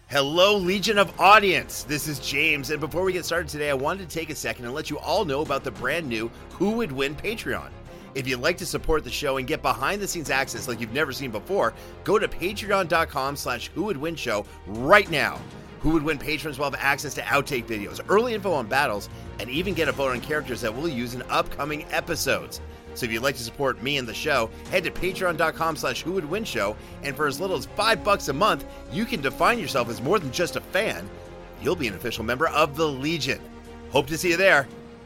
Hello, Legion of Audience. This is James, and before we get started today, I wanted to take a second and let you all know about the brand new Who Would Win Patreon. If you'd like to support the show and get behind-the-scenes access like you've never seen before, go to patreon.com/whowouldwinshow right now. Who Would Win patrons will have access to outtake videos, early info on battles, and even get a vote on characters that we'll use in upcoming episodes. So if you'd like to support me and the show, head to patreon.com/whowouldwinshow, and for as little as $5 a month, you can define yourself as more than just a fan. You'll be an official member of the Legion. Hope to see you there.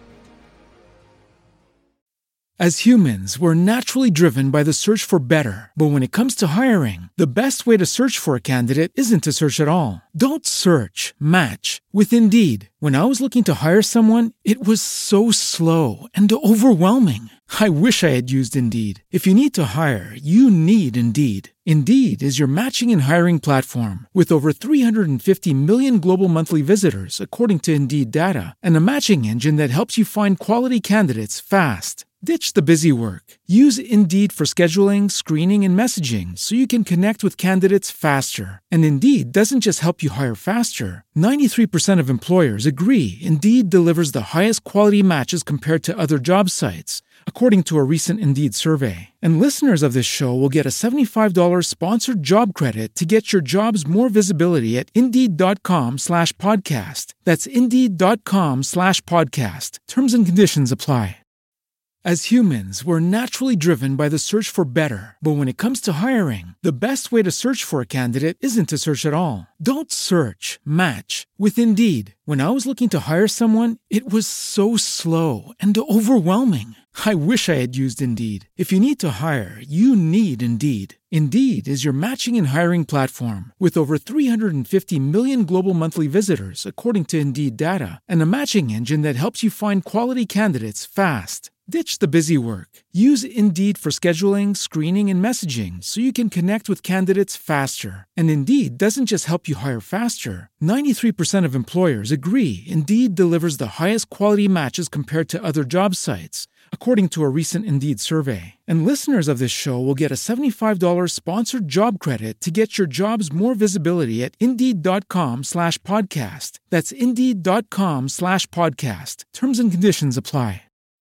As humans, we're naturally driven by the search for better. But when it comes to hiring, the best way to search for a candidate isn't to search at all. Don't search, match with Indeed. When I was looking to hire someone, it was so slow and overwhelming. I wish I had used Indeed. If you need to hire, you need Indeed. Indeed is your matching and hiring platform with over 350 million global monthly visitors, according to Indeed data, and a matching engine that helps you find quality candidates fast. Ditch the busy work. Use Indeed for scheduling, screening, and messaging so you can connect with candidates faster. And Indeed doesn't just help you hire faster. 93% of employers agree Indeed delivers the highest quality matches compared to other job sites, according to a recent Indeed survey. And listeners of this show will get a $75 sponsored job credit to get your jobs more visibility at Indeed.com/podcast. That's Indeed.com/podcast. Terms and conditions apply. As humans, we're naturally driven by the search for better. But when it comes to hiring, the best way to search for a candidate isn't to search at all. Don't search, match with Indeed. When I was looking to hire someone, it was so slow and overwhelming. I wish I had used Indeed. If you need to hire, you need Indeed. Indeed is your matching and hiring platform with over 350 million global monthly visitors, according to Indeed data, and a matching engine that helps you find quality candidates fast. Ditch the busy work. Use Indeed for scheduling, screening, and messaging so you can connect with candidates faster. And Indeed doesn't just help you hire faster. 93% of employers agree Indeed delivers the highest quality matches compared to other job sites, according to a recent Indeed survey. And listeners of this show will get a $75 sponsored job credit to get your jobs more visibility at Indeed.com/podcast. That's Indeed.com/podcast. Terms and conditions apply.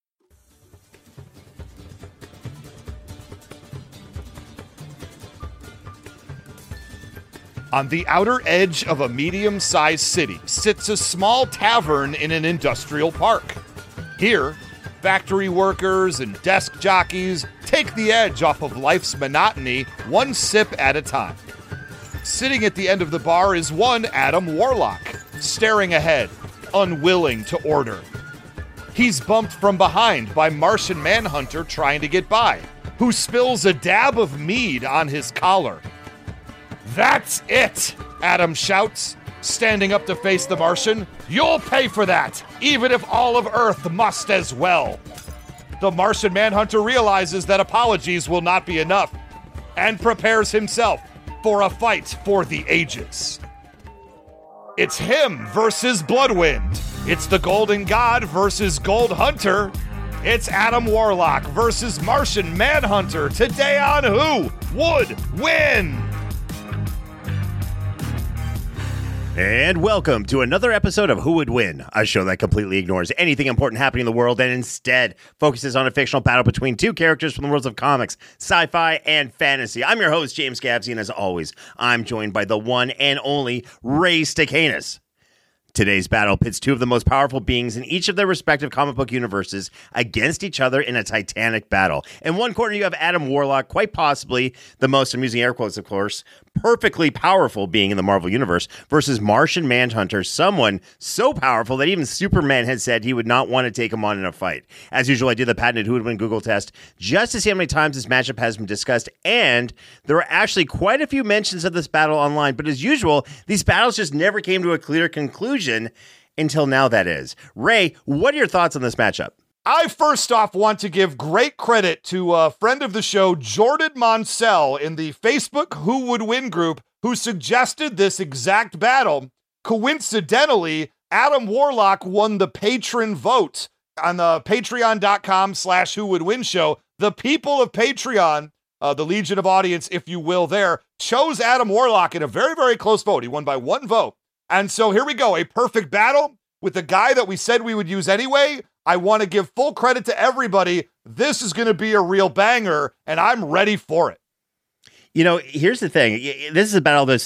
On the outer edge of a medium-sized city sits a small tavern in an industrial park. Here, factory workers and desk jockeys take the edge off of life's monotony one sip at a time. Sitting at the end of the bar is one Adam Warlock, staring ahead, unwilling to order. He's bumped from behind by Martian Manhunter trying to get by, who spills a dab of mead on his collar. "That's it!" Adam shouts, standing up to face the Martian. "You'll pay for that, even if all of Earth must as well." The Martian Manhunter realizes that apologies will not be enough and prepares himself for a fight for the ages. It's him versus Bloodwind. It's the Golden God versus Gold Hunter. It's Adam Warlock versus Martian Manhunter today on Who Would Win? And welcome to another episode of Who Would Win, a show that completely ignores anything important happening in the world and instead focuses on a fictional battle between two characters from the worlds of comics, sci-fi, and fantasy. I'm your host, James Gabsy, and as always, I'm joined by the one and only Ray Stacanis. Today's battle pits two of the most powerful beings in each of their respective comic book universes against each other in a titanic battle. In one corner, you have Adam Warlock, quite possibly the most, I'm using air quotes, of course, perfectly powerful being in the Marvel Universe, versus Martian Manhunter, someone so powerful that even Superman had said he would not want to take him on in a fight. As usual, I did the patented Who Would Win Google test just to see how many times this matchup has been discussed, and there were actually quite a few mentions of this battle online, but as usual, these battles just never came to a clear conclusion until now, that is. Ray, what are your thoughts on this matchup? I first off want to give great credit to a friend of the show, Jordan Monsell, in the Facebook Who Would Win group, who suggested this exact battle. Coincidentally, Adam Warlock won the patron vote on the patreon.com/Who Would Win show. The people of Patreon the legion of audience, if you will, there, chose Adam Warlock in a very, very close vote. He won by 1 vote. And so here we go, a perfect battle with the guy that we said we would use anyway. I want to give full credit to everybody. This is going to be a real banger, and I'm ready for it. You know, here's the thing. This is a battle that's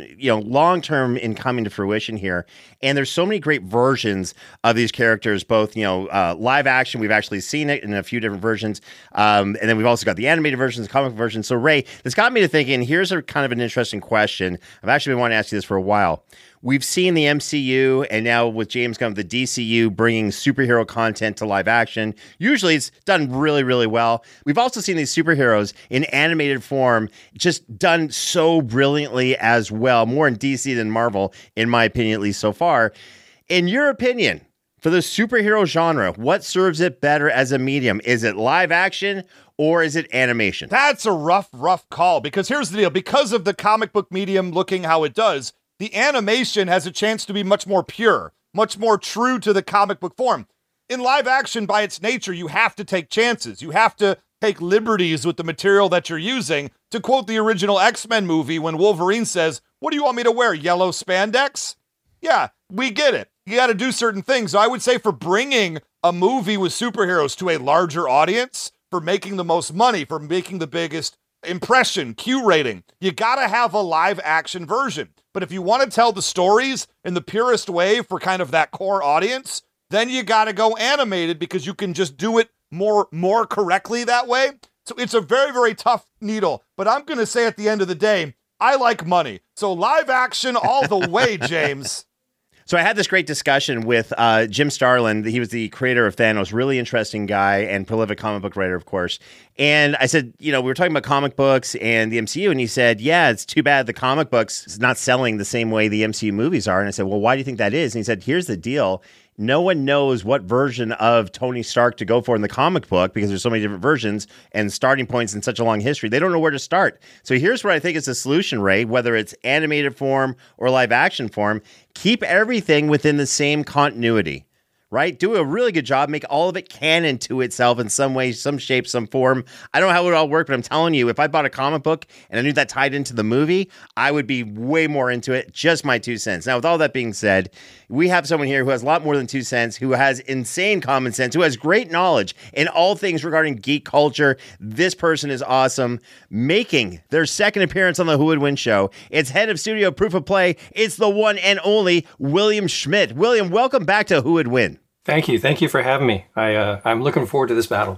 long term in coming to fruition here. And there's so many great versions of these characters, both, live action. We've actually seen it in a few different versions. And then we've also got the animated versions, comic versions. So, Ray, this got me to thinking, here's a kind of an interesting question. I've actually been wanting to ask you this for a while. We've seen the MCU, and now with James Gunn, the DCU bringing superhero content to live action. Usually it's done really, really well. We've also seen these superheroes in animated form just done so brilliantly as well, more in DC than Marvel, in my opinion, at least so far. In your opinion, for the superhero genre, what serves it better as a medium? Is it live action or is it animation? That's a rough call, because here's the deal. Because of the comic book medium looking how it does, the animation has a chance to be much more pure, much more true to the comic book form. In live action, by its nature, you have to take chances. You have to take liberties with the material that you're using. To quote the original X-Men movie, when Wolverine says, "What do you want me to wear, yellow spandex?" Yeah, we get it. You got to do certain things. So I would say for bringing a movie with superheroes to a larger audience, for making the most money, for making the biggest impression, Q rating, you got to have a live action version. But if you want to tell the stories in the purest way for kind of that core audience, then you got to go animated, because you can just do it more correctly that way. So it's a very, very tough needle. But I'm going to say at the end of the day, I like money. So live action all the way, James. So I had this great discussion with Jim Starlin. He was the creator of Thanos, really interesting guy and prolific comic book writer, of course. And I said, we were talking about comic books and the MCU, and he said, yeah, it's too bad the comic books is not selling the same way the MCU movies are. And I said, well, why do you think that is? And he said, here's the deal. No one knows what version of Tony Stark to go for in the comic book, because there's so many different versions and starting points in such a long history. They don't know where to start. So here's what I think is the solution, Ray, whether it's animated form or live action form, keep everything within the same continuity. Right? Do a really good job. Make all of it canon to itself in some way, some shape, some form. I don't know how it would all work, but I'm telling you, if I bought a comic book and I knew that tied into the movie, I would be way more into it. Just my 2 cents. Now, with all that being said, we have someone here who has a lot more than 2 cents, who has insane common sense, who has great knowledge in all things regarding geek culture. This person is awesome. Making their second appearance on the Who Would Win show, it's head of studio Proof of Play. It's the one and only William Schmidt. William, welcome back to Who Would Win. Thank you. Thank you for having me. I'm looking forward to this battle.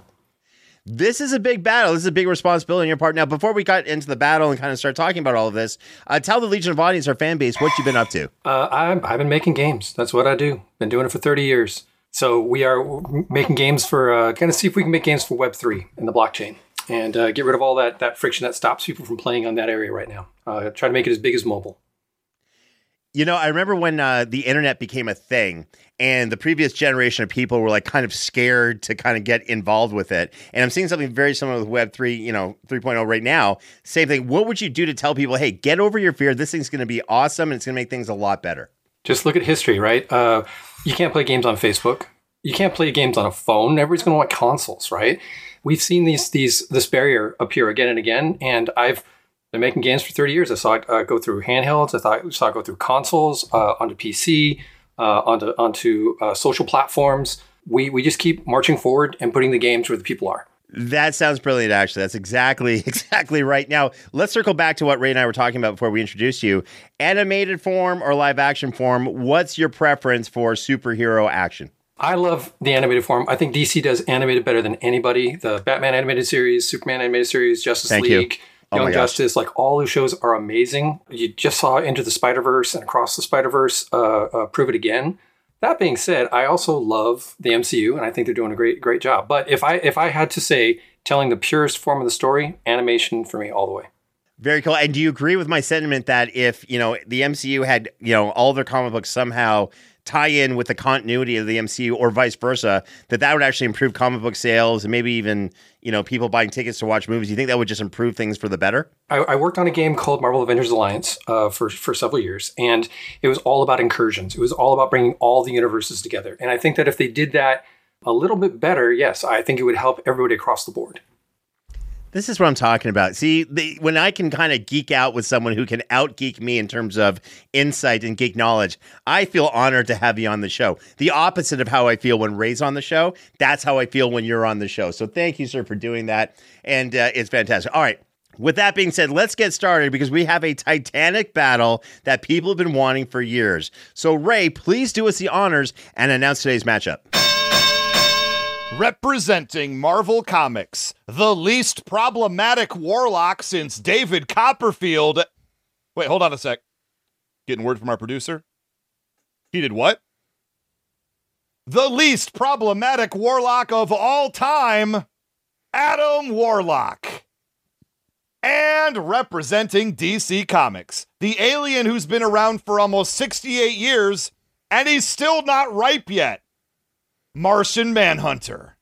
This is a big battle. This is a big responsibility on your part. Now, before we got into the battle and kind of start talking about all of this, tell the Legion of Audience, our fan base, what you've been up to. I've been making games. That's what I do. Been doing it for 30 years. So we are making games for, kind of see if we can make games for Web3 and the blockchain, and get rid of all that friction that stops people from playing on that area right now. Try to make it as big as mobile. I remember when the internet became a thing, and the previous generation of people were like kind of scared to kind of get involved with it. And I'm seeing something very similar with Web 3, 3.0 right now. Same thing. What would you do to tell people, hey, get over your fear. This thing's going to be awesome, and it's going to make things a lot better? Just look at history, right? You can't play games on Facebook. You can't play games on a phone. Everybody's going to want consoles, right? We've seen this barrier appear again and again, and I've been making games for 30 years. I saw it go through handhelds. I saw it go through consoles, onto PC, onto social platforms. We just keep marching forward and putting the games where the people are. That sounds brilliant, actually. That's exactly right. Now, let's circle back to what Ray and I were talking about before we introduced you. Animated form or live action form, what's your preference for superhero action? I love the animated form. I think DC does animated better than anybody. The Batman animated series, Superman animated series, Justice League, Young Justice, like all those shows are amazing. You just saw Into the Spider-Verse and Across the Spider-Verse prove it again. That being said, I also love the MCU, and I think they're doing a great job. But if I had to say, telling the purest form of the story, animation for me all the way. Very cool. And do you agree with my sentiment that if, the MCU had, all their comic books somehow tie in with the continuity of the MCU or vice versa, that would actually improve comic book sales and maybe even, people buying tickets to watch movies? You think that would just improve things for the better? I worked on a game called Marvel Avengers Alliance for several years, and it was all about incursions. It was all about bringing all the universes together. And I think that if they did that a little bit better, yes, I think it would help everybody across the board. This is what I'm talking about. See, when I can kind of geek out with someone who can out-geek me in terms of insight and geek knowledge, I feel honored to have you on the show. The opposite of how I feel when Ray's on the show, that's how I feel when you're on the show. So thank you, sir, for doing that, and it's fantastic. All right. With that being said, let's get started because we have a titanic battle that people have been wanting for years. So, Ray, please do us the honors and announce today's matchup. Representing Marvel Comics, the least problematic warlock since David Copperfield. Wait, hold on a sec. Getting word from our producer. He did what? The least problematic warlock of all time, Adam Warlock. And representing DC Comics, the alien who's been around for almost 68 years, and he's still not ripe yet, Martian Manhunter.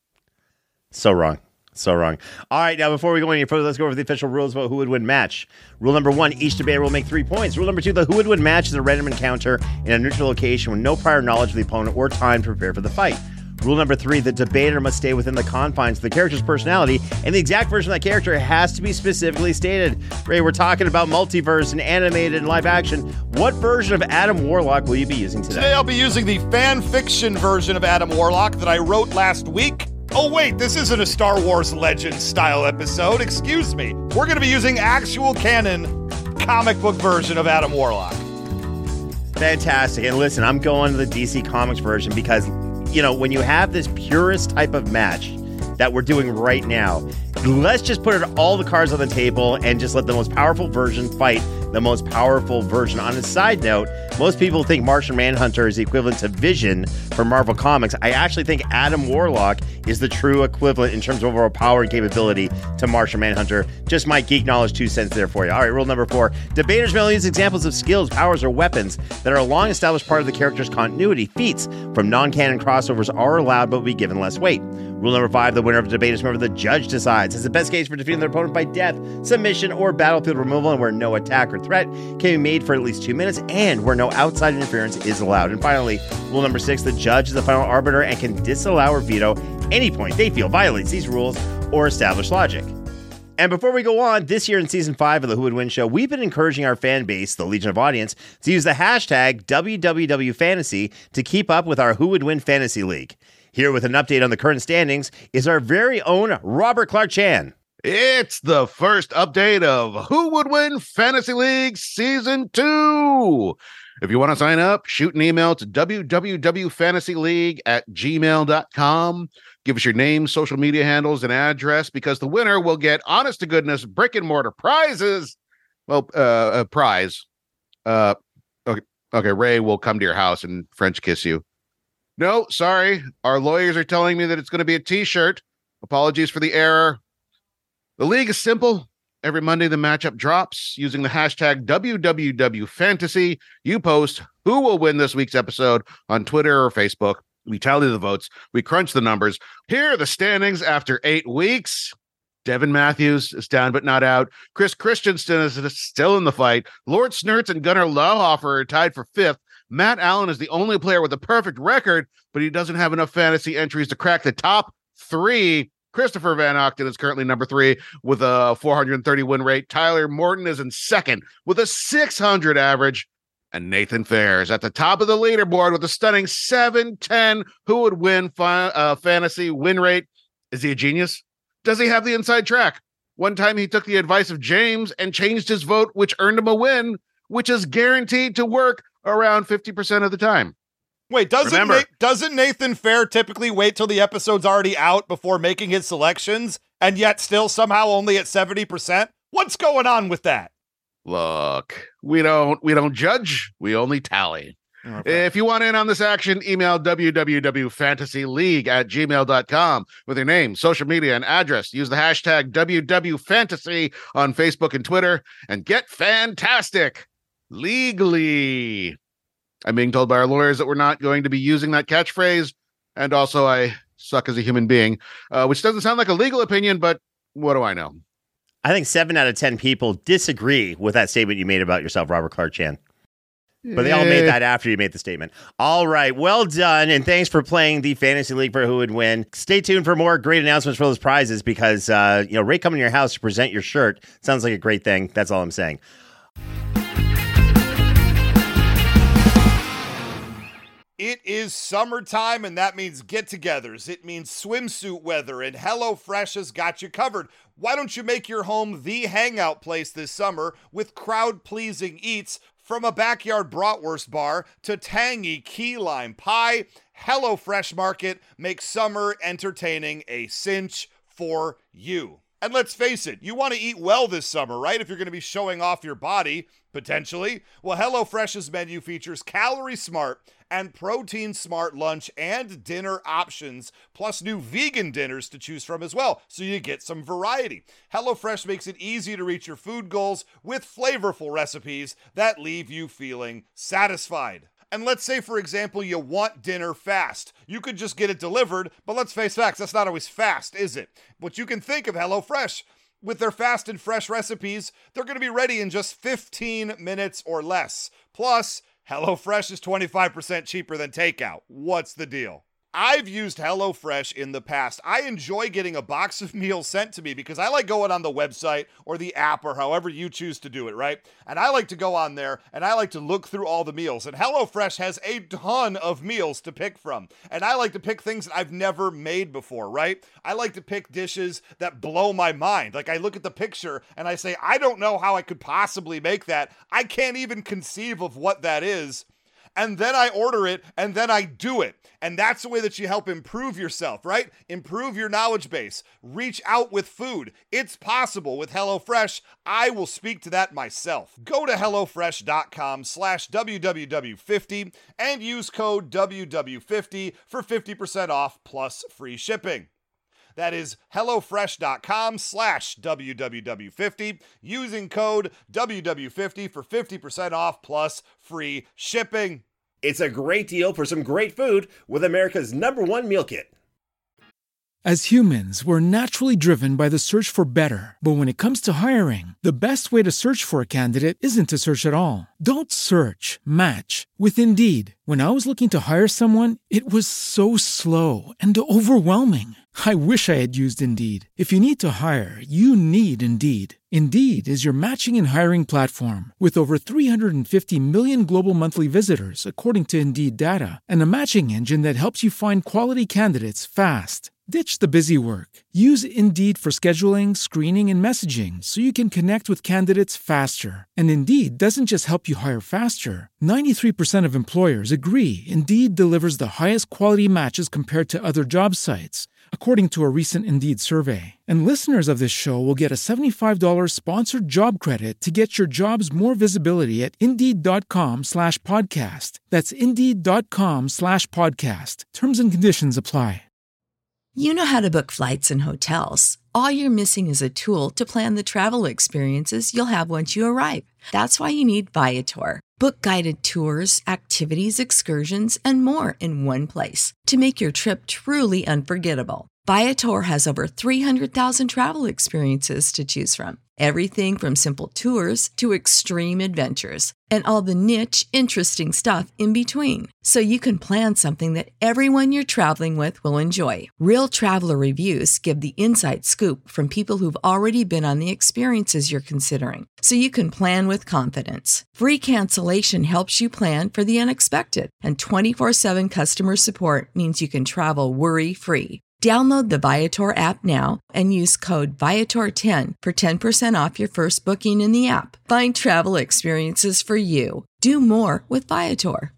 So wrong. So wrong. All right, now before we go any further, let's go over the official rules about who would win match. Rule number 1, each debater will make 3 points. Rule number 2, the who would win match is a random encounter in a neutral location with no prior knowledge of the opponent or time to prepare for the fight. Rule number 3, the debater must stay within the confines of the character's personality, and the exact version of that character has to be specifically stated. Ray, we're talking about multiverse and animated and live action. What version of Adam Warlock will you be using today? Today I'll be using the fan fiction version of Adam Warlock that I wrote last week. Oh wait, this isn't a Star Wars Legends style episode, excuse me. We're going to be using actual canon comic book version of Adam Warlock. Fantastic. And listen, I'm going to the DC Comics version because, you know, when you have this purest type of match that we're doing right now, let's just put all the cards on the table and just let the most powerful version fight the most powerful version. On a side note, most people think Martian Manhunter is the equivalent to Vision for Marvel Comics. I actually think Adam Warlock is the true equivalent in terms of overall power and capability to Martian Manhunter. Just my geek knowledge 2 cents there for you. All right, rule number 4. Debaters may use examples of skills, powers, or weapons that are a long-established part of the character's continuity. Feats from non-canon crossovers are allowed but will be given less weight. Rule number 5, the winner of the debate is remember the judge decides. It's the best case for defeating their opponent by death, submission, or battlefield removal, and where no attack or threat can be made for at least 2 minutes, and where no outside interference is allowed. And finally, rule number 6, the judge is the final arbiter and can disallow or veto any point they feel violates these rules or established logic. And before we go on, this year in Season 5 of the Who Would Win show, we've been encouraging our fan base, the Legion of Audience, to use the hashtag WWWFantasy to keep up with our Who Would Win Fantasy League. Here with an update on the current standings is our very own Robert Clark Chan. It's the first update of Who Would Win Fantasy League Season 2. If you want to sign up, shoot an email to www.fantasyleague@gmail.com. Give us your name, social media handles, and address because the winner will get honest-to-goodness brick-and-mortar prizes. Well, prize. Okay, Ray will come to your house and French kiss you. No, sorry. Our lawyers are telling me that it's going to be a t-shirt. Apologies for the error. The league is simple. Every Monday, the matchup drops using the hashtag WWWFantasy. You post who will win this week's episode on Twitter or Facebook. We tally the votes. We crunch the numbers. Here are the standings after 8 weeks. Devin Matthews is down but not out. Chris Christensen is still in the fight. Lord Snertz and Gunnar Lauhofer are tied for 5th. Matt Allen is the only player with a perfect record, but he doesn't have enough fantasy entries to crack the top 3. Christopher Van Ochten is currently number 3 with a 430 win rate. Tyler Morton is in 2nd with a 600 average. And Nathan Fair is at the top of the leaderboard with a stunning 710. Who would win fantasy win rate? Is he a genius? Does he have the inside track? One time he took the advice of James and changed his vote, which earned him a win, which is guaranteed to work around 50% of the time. Wait, doesn't Nathan Fair typically wait till the episode's already out before making his selections and yet still somehow only at 70%? What's going on with that? Look, we don't judge, we only tally. Okay. If you want in on this action, email www.fantasyleague@gmail.com with your name, social media, and address. Use the hashtag WWFantasy on Facebook and Twitter and get fantastic legally. I'm being told by our lawyers that we're not going to be using that catchphrase. And also, I suck as a human being, which doesn't sound like a legal opinion, but what do I know? I think 7 out of 10 people disagree with that statement you made about yourself, Robert Clark Chan. But they all made that after you made the statement. All right, well done, and thanks for playing the Fantasy League for Who Would Win. Stay tuned for more great announcements for those prizes because, Ray coming to your house to present your shirt sounds like a great thing. That's all I'm saying. It is summertime, and that means get-togethers. It means swimsuit weather, and HelloFresh has got you covered. Why don't you make your home the hangout place this summer with crowd-pleasing eats from a backyard bratwurst bar to tangy key lime pie? HelloFresh Market makes summer entertaining a cinch for you. And let's face it, you want to eat well this summer, right? If you're going to be showing off your body, potentially. Well, HelloFresh's menu features Calorie Smart and Protein Smart lunch and dinner options, plus new vegan dinners to choose from as well, so you get some variety. HelloFresh makes it easy to reach your food goals with flavorful recipes that leave you feeling satisfied. And let's say, for example, you want dinner fast. You could just get it delivered, but let's face facts, that's not always fast, is it? But you can think of HelloFresh. With their fast and fresh recipes, they're going to be ready in just 15 minutes or less. Plus, HelloFresh is 25% cheaper than takeout. What's the deal? I've used HelloFresh in the past. I enjoy getting a box of meals sent to me because I like going on the website or the app or however you choose to do it, right? And I like to go on there and I like to look through all the meals. And HelloFresh has a ton of meals to pick from. And I like to pick things that I've never made before, right? I like to pick dishes that blow my mind. Like I look at the picture and I say, I don't know how I could possibly make that. I can't even conceive of what that is. And then I order it, and then I do it. And that's the way that you help improve yourself, right? Improve your knowledge base. Reach out with food. It's possible with HelloFresh. I will speak to that myself. Go to HelloFresh.com/WWW50 and use code WW50 for 50% off plus free shipping. That is HelloFresh.com/WWW50 using code WW50 for 50% off plus free shipping. It's a great deal for some great food with America's #1 meal kit. As humans, we're naturally driven by the search for better. But when it comes to hiring, the best way to search for a candidate isn't to search at all. Don't search, match with Indeed. When I was looking to hire someone, it was so slow and overwhelming. I wish I had used Indeed. If you need to hire, you need Indeed. Indeed is your matching and hiring platform with over 350 million global monthly visitors, according to Indeed data, and a matching engine that helps you find quality candidates fast. Ditch the busy work. Use Indeed for scheduling, screening, and messaging so you can connect with candidates faster. And Indeed doesn't just help you hire faster. 93% of employers agree Indeed delivers the highest quality matches compared to other job sites, according to a recent Indeed survey. And listeners of this show will get a $75 sponsored job credit to get your jobs more visibility at Indeed.com/podcast. That's Indeed.com/podcast. Terms and conditions apply. You know how to book flights and hotels. All you're missing is a tool to plan the travel experiences you'll have once you arrive. That's why you need Viator. Book guided tours, activities, excursions, and more in one place to make your trip truly unforgettable. Viator has over 300,000 travel experiences to choose from. Everything from simple tours to extreme adventures and all the niche, interesting stuff in between. So you can plan something that everyone you're traveling with will enjoy. Real traveler reviews give the inside scoop from people who've already been on the experiences you're considering. So you can plan with confidence. Free cancellation helps you plan for the unexpected. And 24/7 customer support means you can travel worry-free. Download the Viator app now and use code Viator10 for 10% off your first booking in the app. Find travel experiences for you. Do more with Viator.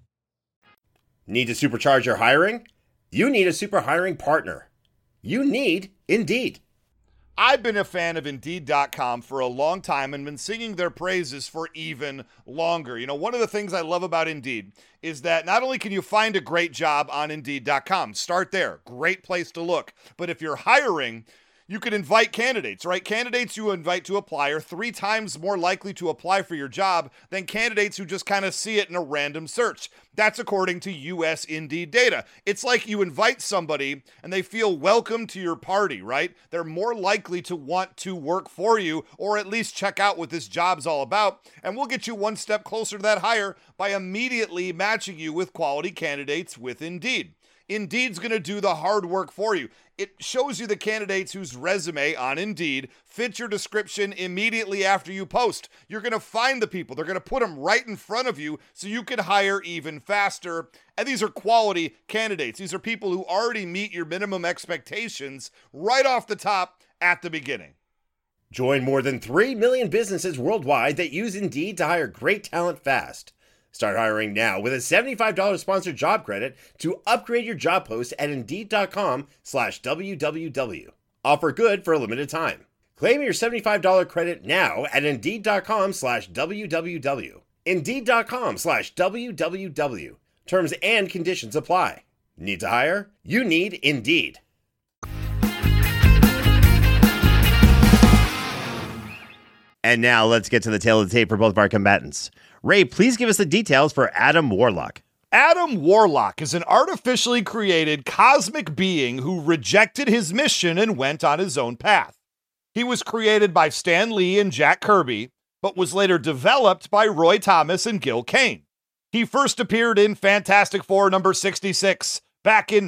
Need to supercharge your hiring? You need a super hiring partner. You need Indeed. I've been a fan of Indeed.com for a long time and been singing their praises for even longer. You know, one of the things I love about Indeed is that not only can you find a great job on Indeed.com, start there, great place to look, but if you're hiring, You could invite candidates, right? Candidates you invite to apply are 3 times more likely to apply for your job than candidates who just kind of see it in a random search. That's according to US Indeed data. It's like you invite somebody and they feel welcome to your party, right? They're more likely to want to work for you or at least check out what this job's all about. And we'll get you one step closer to that hire by immediately matching you with quality candidates with Indeed. Indeed's going to do the hard work for you. It shows you the candidates whose resume on Indeed fits your description immediately after you post. You're going to find the people. They're going to put them right in front of you so you can hire even faster. And these are quality candidates. These are people who already meet your minimum expectations right off the top at the beginning. Join more than 3 million businesses worldwide that use Indeed to hire great talent fast. Start hiring now with a $75 sponsored job credit to upgrade your job post at Indeed.com/WWW. Offer good for a limited time. Claim your $75 credit now at Indeed.com/WWW. Indeed.com/WWW. Terms and conditions apply. Need to hire? You need Indeed. And now let's get to the tail of the tape for both of our combatants. Ray, please give us the details for Adam Warlock. Adam Warlock is an artificially created cosmic being who rejected his mission and went on his own path. He was created by Stan Lee and Jack Kirby, but was later developed by Roy Thomas and Gil Kane. He first appeared in Fantastic Four number 66 back in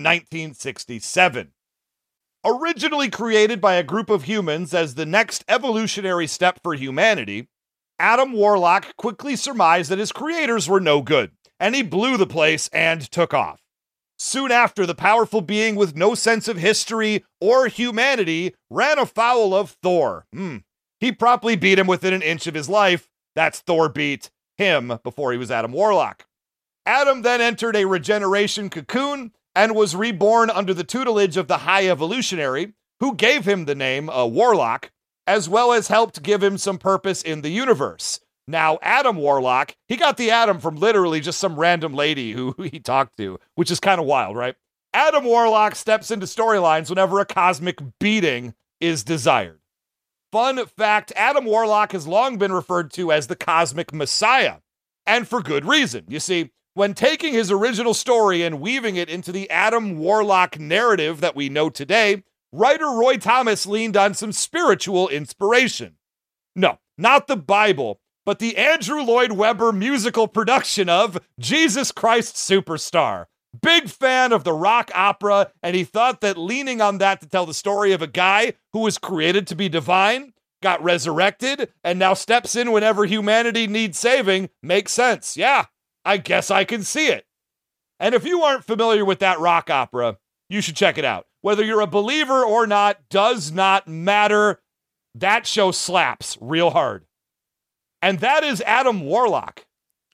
1967. Originally created by a group of humans as the next evolutionary step for humanity, Adam Warlock quickly surmised that his creators were no good, and he blew the place and took off. Soon after, the powerful being with no sense of history or humanity ran afoul of Thor. He promptly beat him within an inch of his life. That's Thor beat him before he was Adam Warlock. Adam then entered a regeneration cocoon and was reborn under the tutelage of the High Evolutionary, who gave him the name Warlock, as well as helped give him some purpose in the universe. Now, Adam Warlock, he got the Adam from literally just some random lady who he talked to, which is kind of wild, right? Adam Warlock steps into storylines whenever a cosmic beating is desired. Fun fact, Adam Warlock has long been referred to as the Cosmic Messiah, and for good reason. You see, when taking his original story and weaving it into the Adam Warlock narrative that we know today, writer Roy Thomas leaned on some spiritual inspiration. No, not the Bible, but the Andrew Lloyd Webber musical production of Jesus Christ Superstar. Big fan of the rock opera, and he thought that leaning on that to tell the story of a guy who was created to be divine, got resurrected, and now steps in whenever humanity needs saving makes sense. Yeah, I guess I can see it. And if you aren't familiar with that rock opera, you should check it out. Whether you're a believer or not does not matter. That show slaps real hard. And that is Adam Warlock.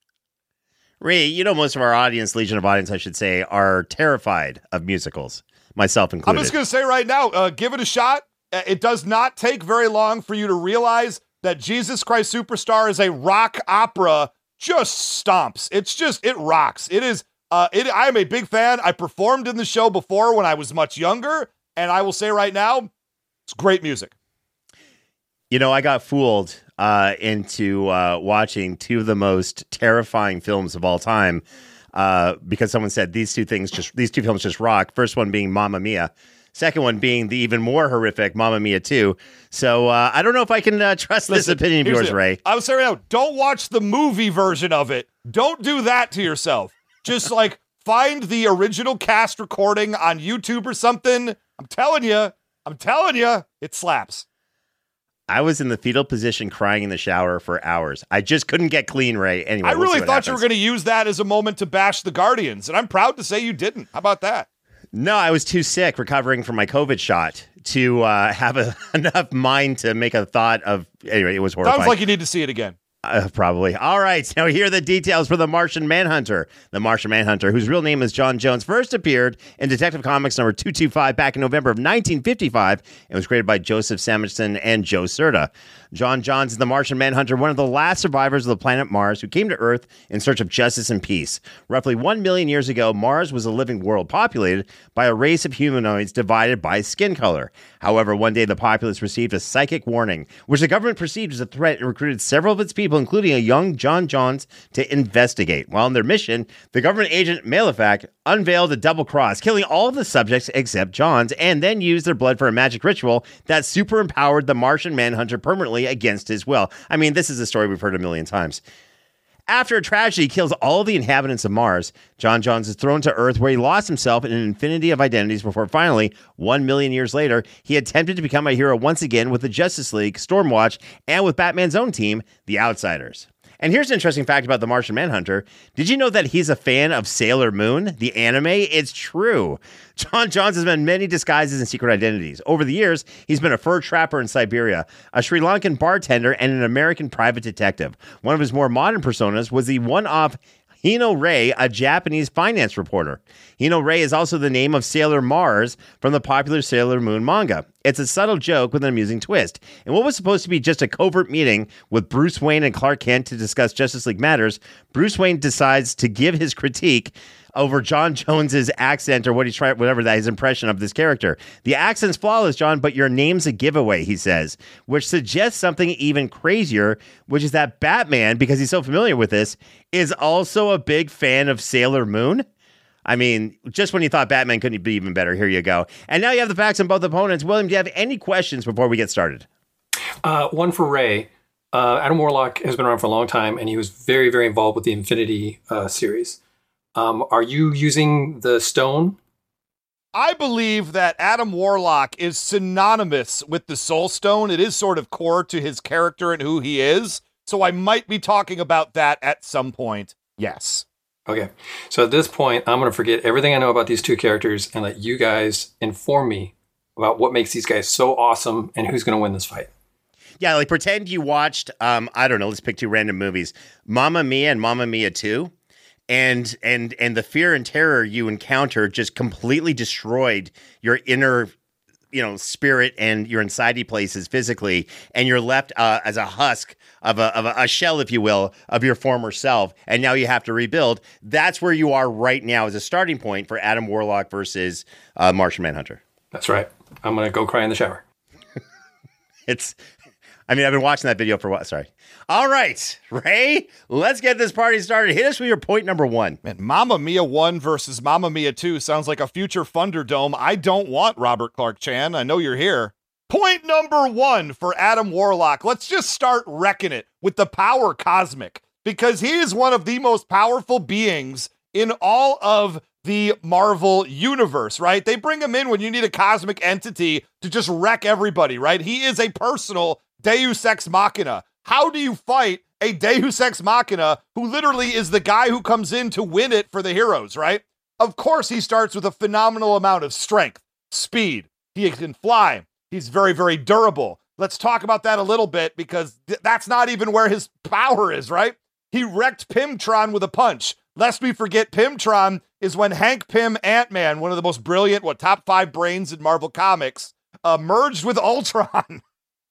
Ray, you know, most of our audience, legion of audience, I should say, are terrified of musicals, myself included. I'm just going to say right now, give it a shot. It does not take very long for you to realize that Jesus Christ Superstar is a rock opera. Just stomps. It rocks. It is. I am a big fan. I performed in the show before when I was much younger, and I will say right now, it's great music. You know, I got fooled into watching two of the most terrifying films of all time because someone said these two films just rock. First one being Mamma Mia. Second one being the even more horrific Mamma Mia 2. So I don't know if I can trust this opinion of yours, Ray. I would say right now, don't watch the movie version of it. Don't do that to yourself. Just like find the original cast recording on YouTube or something. I'm telling you, it slaps. I was in the fetal position crying in the shower for hours. I just couldn't get clean, Ray. Anyway, I really thought you were going to use that as a moment to bash the Guardians, and I'm proud to say you didn't. How about that? No, I was too sick recovering from my COVID shot to have enough mind to make a thought of... Anyway, it was horrifying. Sounds like you need to see it again. Probably. All right. Now, here are the details for The Martian Manhunter. The Martian Manhunter, whose real name is John Jones, first appeared in Detective Comics number 225 back in November of 1955 and was created by Joseph Samuelson and Joe Certa. John Jones is the Martian Manhunter, one of the last survivors of the planet Mars who came to Earth in search of justice and peace. Roughly 1 million years ago, Mars was a living world populated by a race of humanoids divided by skin color. However, one day the populace received a psychic warning, which the government perceived as a threat and recruited several of its people, including a young John Jones, to investigate. While on their mission, the government agent Malefac unveiled a double cross, killing all of the subjects except John's, and then used their blood for a magic ritual that super-empowered the Martian Manhunter permanently against his will. I mean, this is a story we've heard a million times. After a tragedy kills all the inhabitants of Mars, John Jones is thrown to Earth, where he lost himself in an infinity of identities before finally, 1 million years later, he attempted to become a hero once again with the Justice League, Stormwatch, and with Batman's own team, the Outsiders. And here's an interesting fact about the Martian Manhunter. Did you know that he's a fan of Sailor Moon, the anime? It's true. John Jones has been many disguises and secret identities. Over the years, he's been a fur trapper in Siberia, a Sri Lankan bartender, and an American private detective. One of his more modern personas was the one-off Hino Ray, a Japanese finance reporter. Hino Ray is also the name of Sailor Mars from the popular Sailor Moon manga. It's a subtle joke with an amusing twist. And what was supposed to be just a covert meeting with Bruce Wayne and Clark Kent to discuss Justice League matters, Bruce Wayne decides to give his critique over John Jones's accent or his impression of this character. The accent's flawless, John, but your name's a giveaway, he says, which suggests something even crazier, which is that Batman, because he's so familiar with this, is also a big fan of Sailor Moon. I mean, just when you thought Batman couldn't be even better, here you go. And now you have the facts on both opponents. William, do you have any questions before we get started? One for Ray. Adam Warlock has been around for a long time, and he was very, very involved with the Infinity series. Are you using the stone? I believe that Adam Warlock is synonymous with the Soul Stone. It is sort of core to his character and who he is. So I might be talking about that at some point. Yes. Okay. So at this point, I'm going to forget everything I know about these two characters and let you guys inform me about what makes these guys so awesome and who's going to win this fight. Yeah, like pretend you watched, I don't know, let's pick two random movies, Mamma Mia and Mamma Mia 2. And the fear and terror you encounter just completely destroyed your inner, spirit and your inside places physically, and you're left as a husk of a shell, if you will, of your former self, and now you have to rebuild. That's where you are right now as a starting point for Adam Warlock versus Martian Manhunter. That's right. I'm gonna go cry in the shower. I've been watching that video for what? Sorry. All right, Ray, let's get this party started. Hit us with your point number one. Man, Mamma Mia 1 versus Mamma Mia 2 sounds like a future Thunderdome. I don't want Robert Clark Chan. I know you're here. Point number one for Adam Warlock. Let's just start wrecking it with the power cosmic, because he is one of the most powerful beings in all of the Marvel universe, right? They bring him in when you need a cosmic entity to just wreck everybody, right? He is a personal Deus Ex Machina. How do you fight a Deus Ex Machina who literally is the guy who comes in to win it for the heroes, right? Of course, he starts with a phenomenal amount of strength, speed. He can fly. He's very, very durable. Let's talk about that a little bit, because that's not even where his power is, right? He wrecked Pimtron with a punch. Lest we forget, Pimtron is when Hank Pym Ant-Man, one of the most brilliant, top 5 brains in Marvel Comics, merged with Ultron.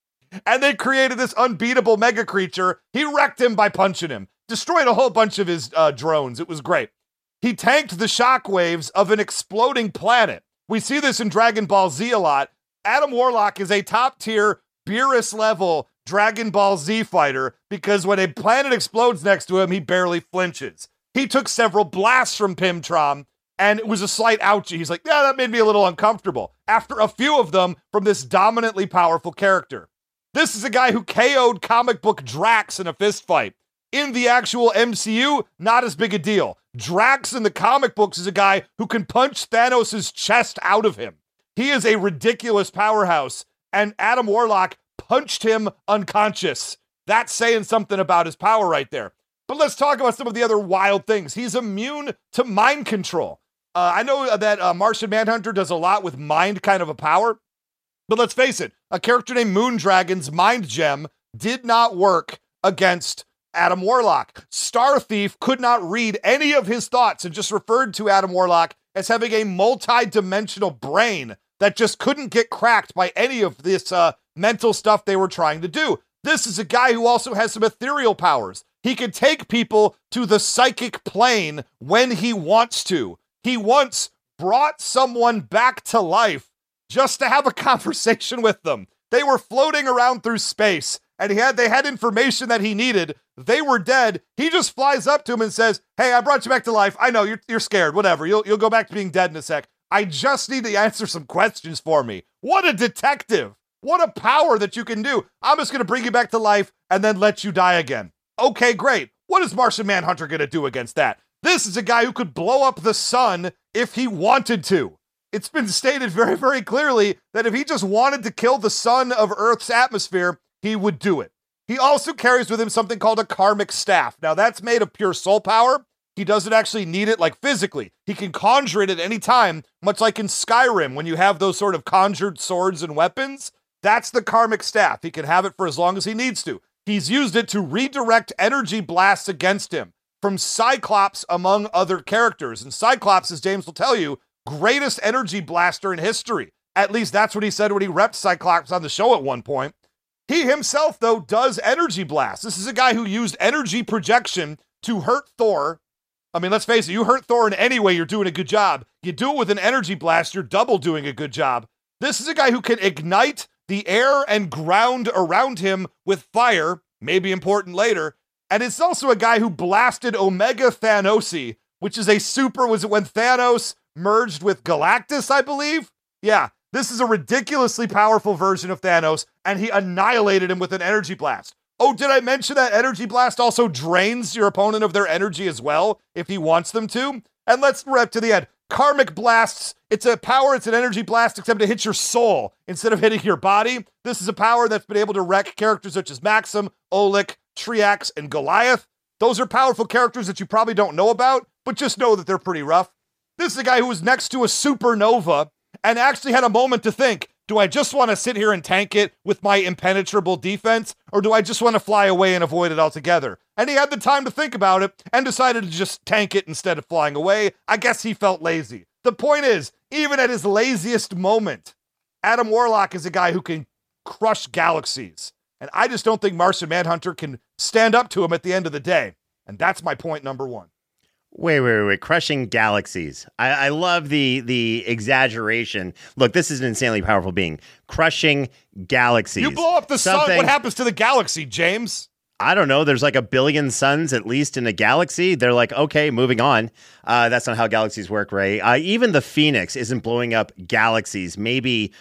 And they created this unbeatable mega creature. He wrecked him by punching him. Destroyed a whole bunch of his drones. It was great. He tanked the shockwaves of an exploding planet. We see this in Dragon Ball Z a lot. Adam Warlock is a top-tier, Beerus level Dragon Ball Z fighter, because when a planet explodes next to him, he barely flinches. He took several blasts from Pimtron, and it was a slight ouchie. He's like, yeah, that made me a little uncomfortable. After a few of them from this dominantly powerful character. This is a guy who KO'd comic book Drax in a fist fight. In the actual MCU, not as big a deal. Drax in the comic books is a guy who can punch Thanos' chest out of him. He is a ridiculous powerhouse, and Adam Warlock punched him unconscious. That's saying something about his power right there. But let's talk about some of the other wild things. He's immune to mind control. I know that Martian Manhunter does a lot with mind kind of a power. But let's face it, a character named Moondragon's mind gem did not work against Adam Warlock. Star Thief could not read any of his thoughts and just referred to Adam Warlock as having a multi-dimensional brain that just couldn't get cracked by any of this mental stuff they were trying to do. This is a guy who also has some ethereal powers. He can take people to the psychic plane when he wants to. He once brought someone back to life just to have a conversation with them. They were floating around through space, and they had information that he needed. They were dead. He just flies up to him and says, "Hey, I brought you back to life. I know you're scared. Whatever. You'll go back to being dead in a sec. I just need to answer some questions for me." What a detective. What a power that you can do. I'm just going to bring you back to life and then let you die again. Okay, great. What is Martian Manhunter going to do against that? This is a guy who could blow up the sun if he wanted to. It's been stated very, very clearly that if he just wanted to kill the sun of Earth's atmosphere, he would do it. He also carries with him something called a karmic staff. Now, that's made of pure soul power. He doesn't actually need it like physically. He can conjure it at any time, much like in Skyrim when you have those sort of conjured swords and weapons. That's the karmic staff. He can have it for as long as he needs to. He's used it to redirect energy blasts against him from Cyclops, among other characters. And Cyclops, as James will tell you, greatest energy blaster in history. At least that's what he said when he repped Cyclops on the show at one point. He himself, though, does energy blasts. This is a guy who used energy projection to hurt Thor. I mean, let's face it, you hurt Thor in any way, you're doing a good job. You do it with an energy blast, you're double doing a good job. This is a guy who can ignite the air and ground around him with fire, maybe important later. And it's also a guy who blasted Omega Thanosi, which is was it when Thanos merged with Galactus, I believe? Yeah, this is a ridiculously powerful version of Thanos, and he annihilated him with an energy blast. Oh, did I mention that energy blast also drains your opponent of their energy as well, if he wants them to? And let's rep to the end. Karmic blasts, it's an energy blast, except it hits your soul instead of hitting your body. This is a power that's been able to wreck characters such as Maxim, Oleg, Triax, and Goliath. Those are powerful characters that you probably don't know about, but just know that they're pretty rough. This is a guy who was next to a supernova and actually had a moment to think, do I just want to sit here and tank it with my impenetrable defense, or do I just want to fly away and avoid it altogether? And he had the time to think about it and decided to just tank it instead of flying away. I guess he felt lazy. The point is, even at his laziest moment, Adam Warlock is a guy who can crush galaxies. And I just don't think Martian Manhunter can stand up to him at the end of the day. And that's my point number one. Wait. Crushing galaxies. I love the exaggeration. Look, this is an insanely powerful being. Crushing galaxies. You blow up the sun, what happens to the galaxy, James? I don't know. There's like a billion suns at least in a galaxy. They're like, okay, moving on. That's not how galaxies work, Ray. Even the Phoenix isn't blowing up galaxies. Maybe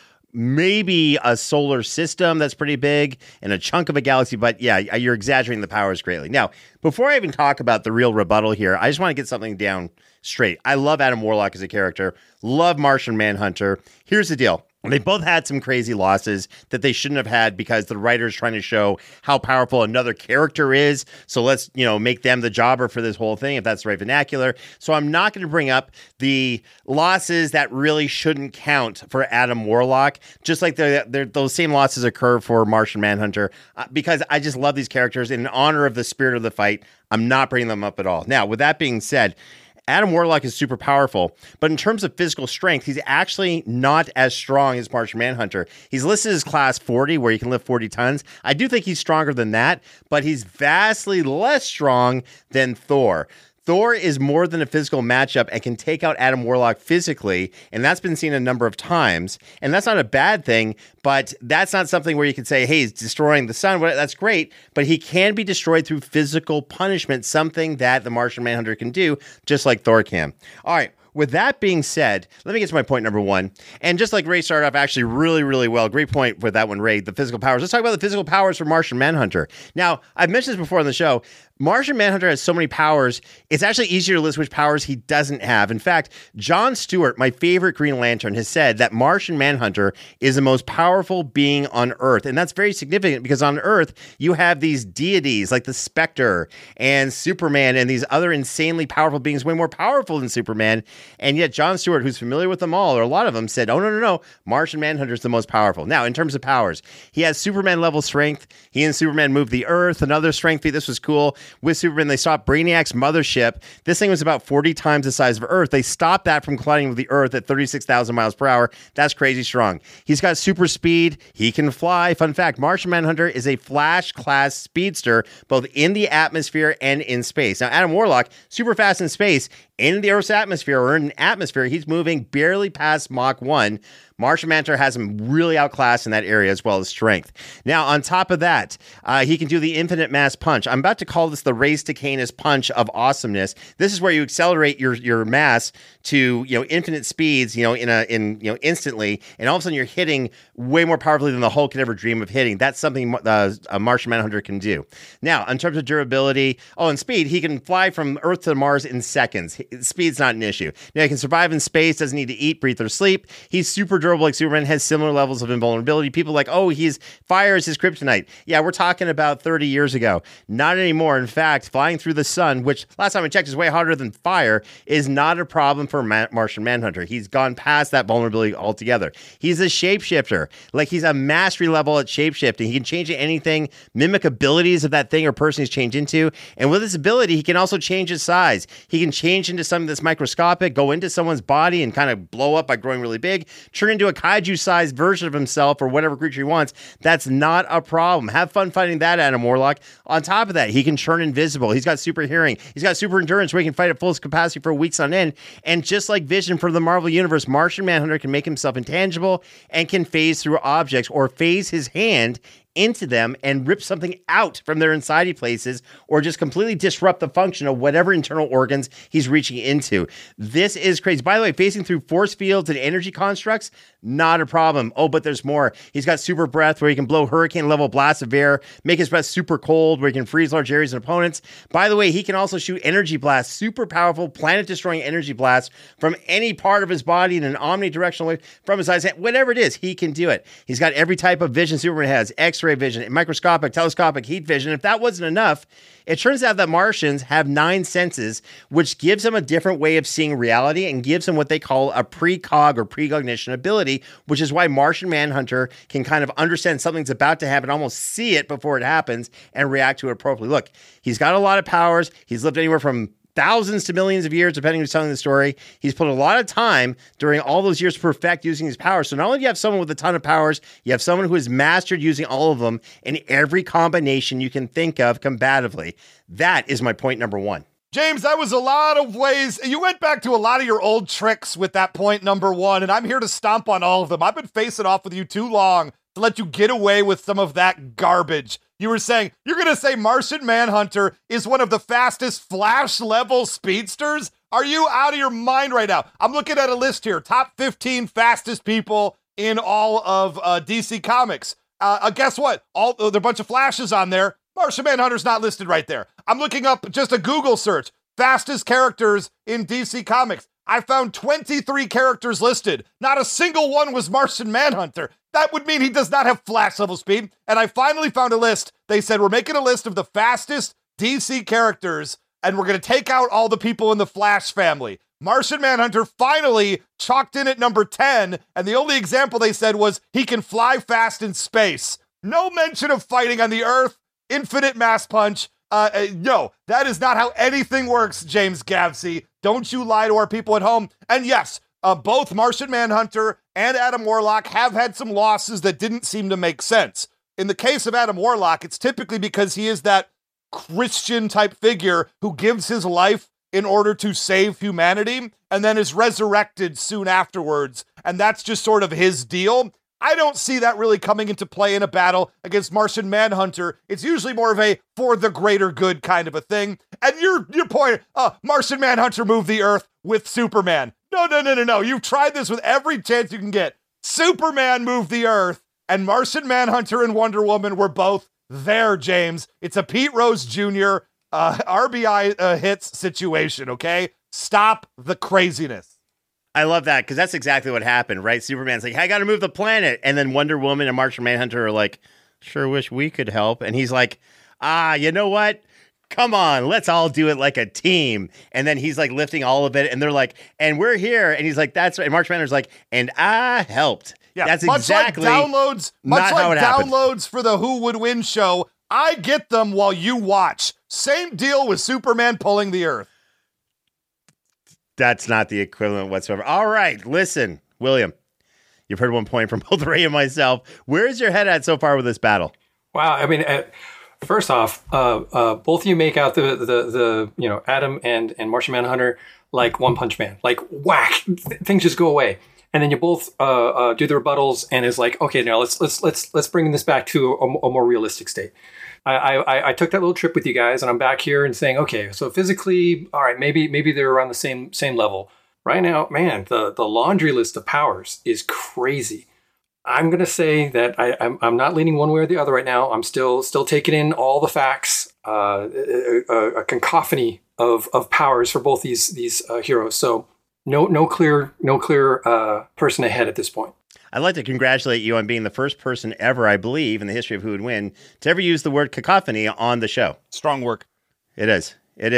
a solar system that's pretty big and a chunk of a galaxy, but yeah, you're exaggerating the powers greatly. Now, before I even talk about the real rebuttal here, I just want to get something down straight. I love Adam Warlock as a character, love Martian Manhunter. Here's the deal. They both had some crazy losses that they shouldn't have had because the writer's trying to show how powerful another character is. So let's, make them the jobber for this whole thing, if that's the right vernacular. So I'm not going to bring up the losses that really shouldn't count for Adam Warlock, just like those same losses occur for Martian Manhunter, because I just love these characters. In honor of the spirit of the fight, I'm not bringing them up at all. Now, with that being said, Adam Warlock is super powerful, but in terms of physical strength, he's actually not as strong as Martian Manhunter. He's listed as class 40, where he can lift 40 tons. I do think he's stronger than that, but he's vastly less strong than Thor. Thor is more than a physical matchup and can take out Adam Warlock physically, and that's been seen a number of times. And that's not a bad thing, but that's not something where you can say, hey, he's destroying the sun. Well, that's great, but he can be destroyed through physical punishment, something that the Martian Manhunter can do, just like Thor can. All right. With that being said, let me get to my point number one. And just like Ray started off actually really, really well, great point for that one, Ray, the physical powers. Let's talk about the physical powers for Martian Manhunter. Now, I've mentioned this before on the show. Martian Manhunter has so many powers, it's actually easier to list which powers he doesn't have. In fact, Jon Stewart, my favorite Green Lantern, has said that Martian Manhunter is the most powerful being on Earth. And that's very significant because on Earth, you have these deities like the Spectre and Superman and these other insanely powerful beings, way more powerful than Superman. And yet Jon Stewart, who's familiar with them all, or a lot of them, said, oh, no, Martian Manhunter is the most powerful. Now, in terms of powers, he has Superman level strength. He and Superman move the Earth. Another strength feat, this was cool. With Superman, they stopped Brainiac's mothership. This thing was about 40 times the size of Earth. They stopped that from colliding with the Earth at 36,000 miles per hour. That's crazy strong. He's got super speed. He can fly. Fun fact, Martian Manhunter is a Flash-class speedster, both in the atmosphere and in space. Now, Adam Warlock, super fast in space. In the Earth's atmosphere, or in an atmosphere, he's moving barely past Mach 1. Martian Manhunter has him really outclassed in that area as well as strength. Now, on top of that, he can do the infinite mass punch. I'm about to call this the Race to Canis punch of awesomeness. This is where you accelerate your mass to infinite speeds instantly, and all of a sudden you're hitting way more powerfully than the Hulk could ever dream of hitting. That's something a Martian Manhunter can do. Now, in terms of durability, and speed, he can fly from Earth to Mars in seconds. Speed's not an issue. Now, he can survive in space, doesn't need to eat, breathe, or sleep. He's super durable like Superman, has similar levels of invulnerability. People are like, fire is his kryptonite. Yeah, we're talking about 30 years ago. Not anymore. In fact, flying through the sun, which last time I checked is way hotter than fire, is not a problem for Martian Manhunter. He's gone past that vulnerability altogether. He's a shapeshifter. Like, he's a mastery level at shapeshifting. He can change into anything, mimic abilities of that thing or person he's changed into. And with his ability, he can also change his size. He can change into something that's microscopic, go into someone's body and kind of blow up by growing really big, turn into a kaiju-sized version of himself or whatever creature he wants. That's not a problem. Have fun fighting that, Adam Warlock. On top of that, he can turn invisible. He's got super hearing. He's got super endurance where he can fight at full capacity for weeks on end. And just like Vision for the Marvel Universe, Martian Manhunter can make himself intangible and can phase through objects or phase his hand into them and rip something out from their insidey places or just completely disrupt the function of whatever internal organs he's reaching into. This is crazy. By the way, phasing through force fields and energy constructs, not a problem. Oh, but there's more. He's got super breath where he can blow hurricane-level blasts of air, make his breath super cold where he can freeze large areas and opponents. By the way, he can also shoot energy blasts, super powerful, planet-destroying energy blasts from any part of his body in an omnidirectional way, from his eyes, whatever it is, he can do it. He's got every type of vision Superman has, X-ray vision, microscopic, telescopic, heat vision. If that wasn't enough, it turns out that Martians have 9 senses, which gives them a different way of seeing reality and gives them what they call a precog or precognition ability, which is why Martian Manhunter can kind of understand something's about to happen, almost see it before it happens and react to it appropriately. Look, he's got a lot of powers. He's lived anywhere from thousands to millions of years, depending on who's telling the story. He's put a lot of time during all those years to perfect using his powers. So not only do you have someone with a ton of powers, you have someone who has mastered using all of them in every combination you can think of combatively. That is my point number 1. James, that was a lot of ways. You went back to a lot of your old tricks with that point number 1, and I'm here to stomp on all of them. I've been facing off with you too long to let you get away with some of that garbage. You were saying, you're going to say Martian Manhunter is one of the fastest Flash-level speedsters? Are you out of your mind right now? I'm looking at a list here. Top 15 fastest people in all of DC Comics. Guess what? There are a bunch of Flashes on there. Martian Manhunter's not listed right there. I'm looking up just a Google search. Fastest characters in DC Comics. I found 23 characters listed. Not a single one was Martian Manhunter. That would mean he does not have Flash level speed. And I finally found a list. They said, we're making a list of the fastest DC characters, and we're going to take out all the people in the Flash family. Martian Manhunter finally chalked in at number 10, and the only example they said was he can fly fast in space. No mention of fighting on the Earth, infinite mass punch. No, that is not how anything works, James Gavsey. Don't you lie to our people at home. And yes, both Martian Manhunter and Adam Warlock have had some losses that didn't seem to make sense. In the case of Adam Warlock, it's typically because he is that Christian-type figure who gives his life in order to save humanity and then is resurrected soon afterwards, and that's just sort of his deal. I don't see that really coming into play in a battle against Martian Manhunter. It's usually more of a for the greater good kind of a thing. And your point, Martian Manhunter moved the Earth with Superman. No. You've tried this with every chance you can get. Superman moved the Earth, and Martian Manhunter and Wonder Woman were both there, James. It's a Pete Rose Jr. RBI hits situation, okay? Stop the craziness. I love that because that's exactly what happened, right? Superman's like, I got to move the planet. And then Wonder Woman and Martian Manhunter are like, sure wish we could help. And he's like, you know what? Come on, let's all do it like a team. And then he's like lifting all of it. And they're like, and we're here. And he's like, that's right. And Martian Manhunter's like, and I helped. Yeah, that's much exactly like downloads, not how it happened. Downloads for the Who Would Win show. I get them while you watch. Same deal with Superman pulling the Earth. That's not the equivalent whatsoever. All right, listen, William, you've heard one point from both Ray and myself. Where's your head at so far with this battle? Wow, I mean, first off, both of you make out the Adam and Martian Manhunter like One Punch Man, like whack, things just go away. And then you both do the rebuttals, and it's like, okay, now let's bring this back to a more realistic state. I took that little trip with you guys, and I'm back here and saying, okay, so physically, all right, maybe they're around the same level. Right now, man, the laundry list of powers is crazy. I'm gonna say that I'm not leaning one way or the other right now. I'm still taking in all the facts, a cacophony of powers for both these heroes. So. No clear person ahead at this point. I'd like to congratulate you on being the first person ever, I believe, in the history of Who Would Win to ever use the word cacophony on the show. Strong work. It is.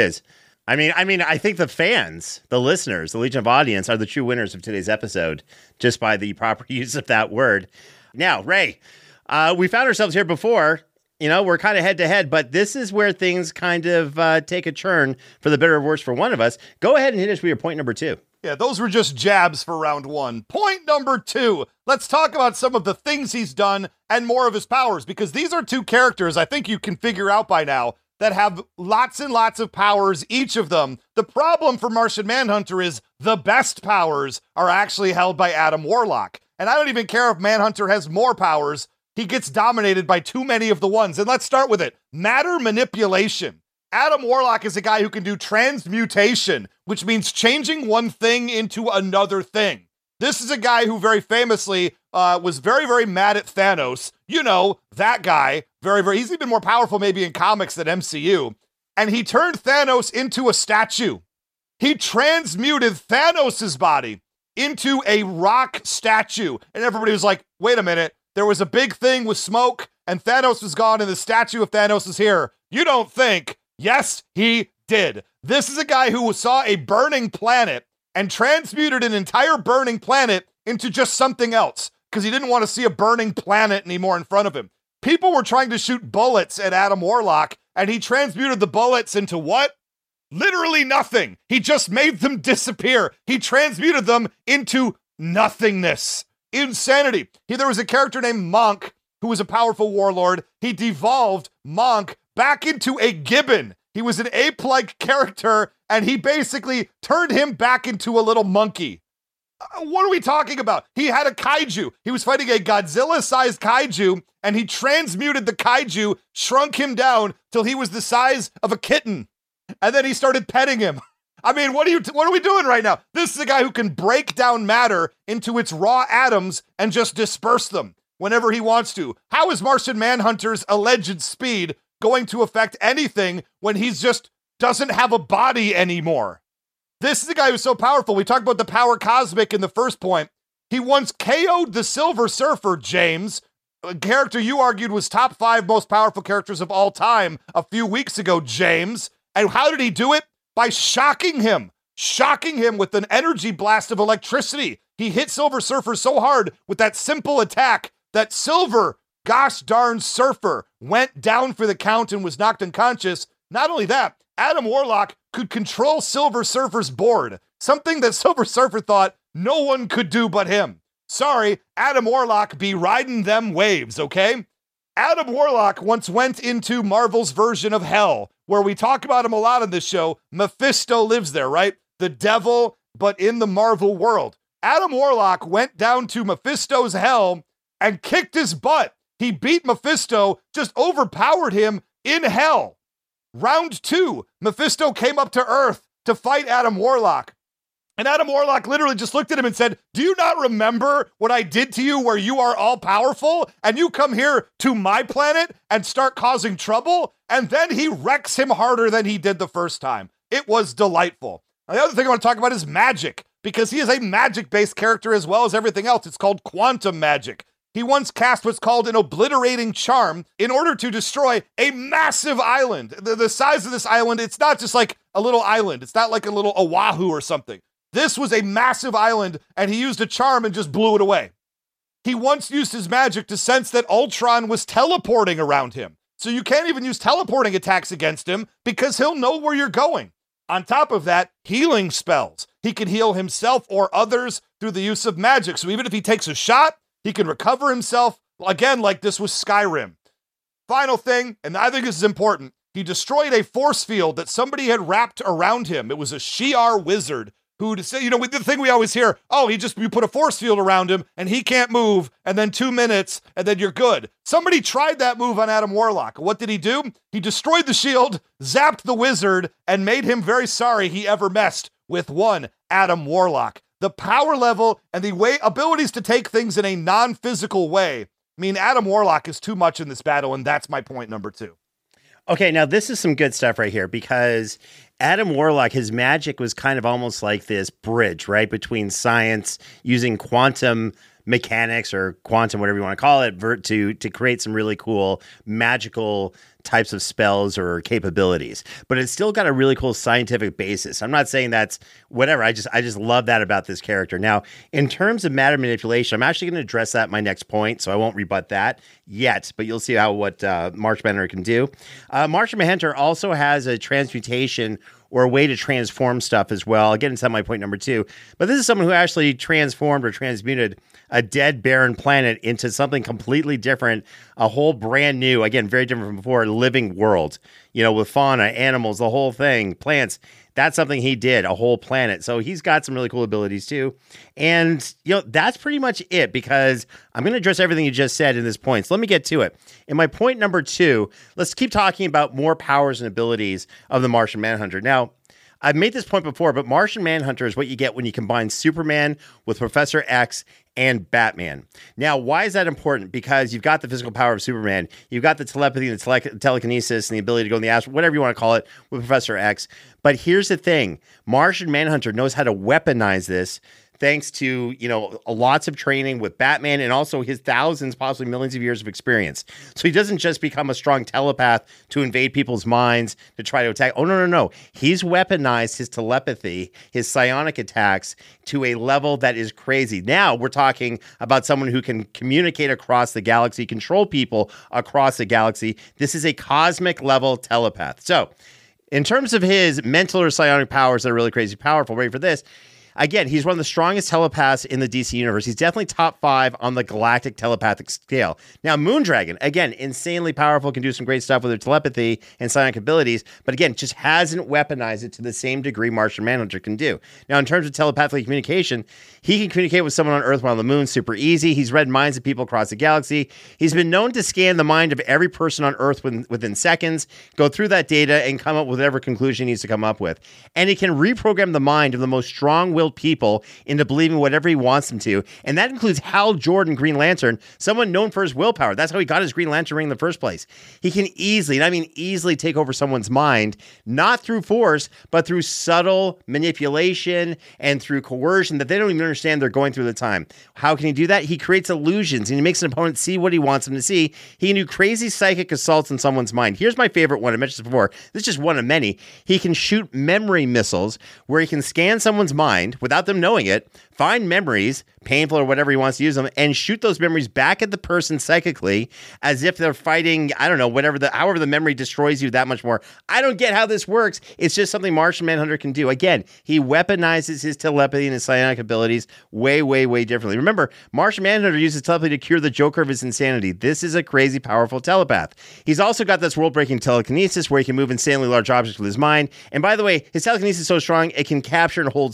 I mean, I think the fans, the listeners, the Legion of Audience are the true winners of today's episode just by the proper use of that word. Now, Ray, we found ourselves here before. You know, we're kind of head to head, but this is where things kind of take a turn for the better or worse for one of us. Go ahead and hit us with your point number 2. Yeah, those were just jabs for round 1. Point number 2. Let's talk about some of the things he's done and more of his powers, because these are two characters I think you can figure out by now that have lots and lots of powers, each of them. The problem for Martian Manhunter is the best powers are actually held by Adam Warlock. And I don't even care if Manhunter has more powers. He gets dominated by too many of the ones. And let's start with it. Matter manipulation. Adam Warlock is a guy who can do transmutation, which means changing one thing into another thing. This is a guy who very famously was very, very mad at Thanos. You know, that guy. He's even more powerful maybe in comics than MCU. And he turned Thanos into a statue. He transmuted Thanos' body into a rock statue. And everybody was like, wait a minute. There was a big thing with smoke and Thanos was gone and the statue of Thanos is here. You don't think? Yes, he did. This is a guy who saw a burning planet and transmuted an entire burning planet into just something else because he didn't want to see a burning planet anymore in front of him. People were trying to shoot bullets at Adam Warlock, and he transmuted the bullets into what? Literally nothing. He just made them disappear. He transmuted them into nothingness. Insanity. There was a character named Monk who was a powerful warlord. He devolved Monk back into a gibbon. He was an ape-like character, and he basically turned him back into a little monkey. What are we talking about? He had a kaiju. He was fighting a Godzilla-sized kaiju, and he transmuted the kaiju, shrunk him down till he was the size of a kitten. And then he started petting him. I mean, what are we doing right now? This is a guy who can break down matter into its raw atoms and just disperse them whenever he wants to. How is Martian Manhunter's alleged speed going to affect anything when he's just doesn't have a body anymore? This is a guy who's so powerful. We talked about the power cosmic in the first point. He once KO'd the Silver Surfer, James, a character you argued was top 5 most powerful characters of all time a few weeks ago, James. And how did he do it? By shocking him with an energy blast of electricity. He hit Silver Surfer so hard with that simple attack that Silver, gosh darn Surfer, went down for the count and was knocked unconscious. Not only that, Adam Warlock could control Silver Surfer's board, something that Silver Surfer thought no one could do but him. Sorry, Adam Warlock be riding them waves, okay? Adam Warlock once went into Marvel's version of hell, where we talk about him a lot on this show. Mephisto lives there, right? The devil, but in the Marvel world. Adam Warlock went down to Mephisto's hell and kicked his butt. He beat Mephisto, just overpowered him in hell. Round 2, Mephisto came up to Earth to fight Adam Warlock. And Adam Warlock literally just looked at him and said, do you not remember what I did to you where you are all powerful and you come here to my planet and start causing trouble? And then he wrecks him harder than he did the first time. It was delightful. Now, the other thing I want to talk about is magic, because he is a magic-based character as well as everything else. It's called quantum magic. He once cast what's called an obliterating charm in order to destroy a massive island. The size of this island, it's not just like a little island. It's not like a little Oahu or something. This was a massive island, and he used a charm and just blew it away. He once used his magic to sense that Ultron was teleporting around him. So you can't even use teleporting attacks against him because he'll know where you're going. On top of that, healing spells. He can heal himself or others through the use of magic. So even if he takes a shot, he can recover himself, again, like this was Skyrim. Final thing, and I think this is important, he destroyed a force field that somebody had wrapped around him. It was a Shi'ar wizard who, to say, the thing we always hear, you put a force field around him and he can't move, and then 2 minutes, and then you're good. Somebody tried that move on Adam Warlock. What did he do? He destroyed the shield, zapped the wizard, and made him very sorry he ever messed with one Adam Warlock. The power level and the abilities to take things in a non-physical way mean Adam Warlock is too much in this battle, and that's my point number 2. Okay, now this is some good stuff right here, because Adam Warlock, his magic was kind of almost like this bridge, right, between science using quantum mechanics or quantum, whatever you want to call it, to create some really cool magical types of spells or capabilities. But it's still got a really cool scientific basis. I'm not saying that's whatever. I just love that about this character. Now, in terms of matter manipulation, I'm actually going to address that in my next point, so I won't rebut that yet, but you'll see what Martian Manhunter can do. Martian Manhunter also has a transmutation or a way to transform stuff as well. I'll get into my point number 2. But this is someone who actually transformed or transmuted a dead, barren planet into something completely different, a whole brand new, again, very different from before, living world, with fauna, animals, the whole thing, plants. That's something he did, a whole planet. So he's got some really cool abilities too. And, that's pretty much it, because I'm going to address everything you just said in this point. So let me get to it. In my point number 2, let's keep talking about more powers and abilities of the Martian Manhunter. Now, I've made this point before, but Martian Manhunter is what you get when you combine Superman with Professor X and Batman. Now, why is that important? Because you've got the physical power of Superman, you've got the telepathy, the telekinesis, and the ability to go in the astral, whatever you want to call it, with Professor X. But here's the thing. Martian Manhunter knows how to weaponize this thanks to, lots of training with Batman and also his thousands, possibly millions of years of experience. So he doesn't just become a strong telepath to invade people's minds to try to attack. Oh, no. He's weaponized his telepathy, his psionic attacks to a level that is crazy. Now we're talking about someone who can communicate across the galaxy, control people across the galaxy. This is a cosmic level telepath. So in terms of his mental or psionic powers that are really crazy powerful, ready for this? Again, he's one of the strongest telepaths in the DC universe. He's definitely top 5 on the galactic telepathic scale. Now, Moondragon, again, insanely powerful, can do some great stuff with her telepathy and psionic abilities, but again, just hasn't weaponized it to the same degree Martian Manhunter can do. Now, in terms of telepathic communication, he can communicate with someone on Earth while on the moon super easy. He's read minds of people across the galaxy. He's been known to scan the mind of every person on Earth within seconds, go through that data, and come up with whatever conclusion he needs to come up with. And he can reprogram the mind of the most strong-willed people into believing whatever he wants them to. And that includes Hal Jordan, Green Lantern, someone known for his willpower. That's how he got his Green Lantern ring in the first place. He can easily, and I mean easily, take over someone's mind, not through force, but through subtle manipulation and through coercion that they don't even understand they're going through at the time. How can he do that? He creates illusions and he makes an opponent see what he wants them to see. He can do crazy psychic assaults in someone's mind. Here's my favorite one. I mentioned this before. This is just one of many. He can shoot memory missiles where he can scan someone's mind without them knowing it, find memories, painful or whatever he wants to use them, and shoot those memories back at the person psychically as if they're fighting, I don't know, however the memory destroys you that much more. I don't get how this works. It's just something Martian Manhunter can do. Again, he weaponizes his telepathy and his psionic abilities way, way, way differently. Remember, Martian Manhunter uses telepathy to cure the Joker of his insanity. This is a crazy, powerful telepath. He's also got this world-breaking telekinesis where he can move insanely large objects with his mind. And by the way, his telekinesis is so strong, it can capture and hold Superman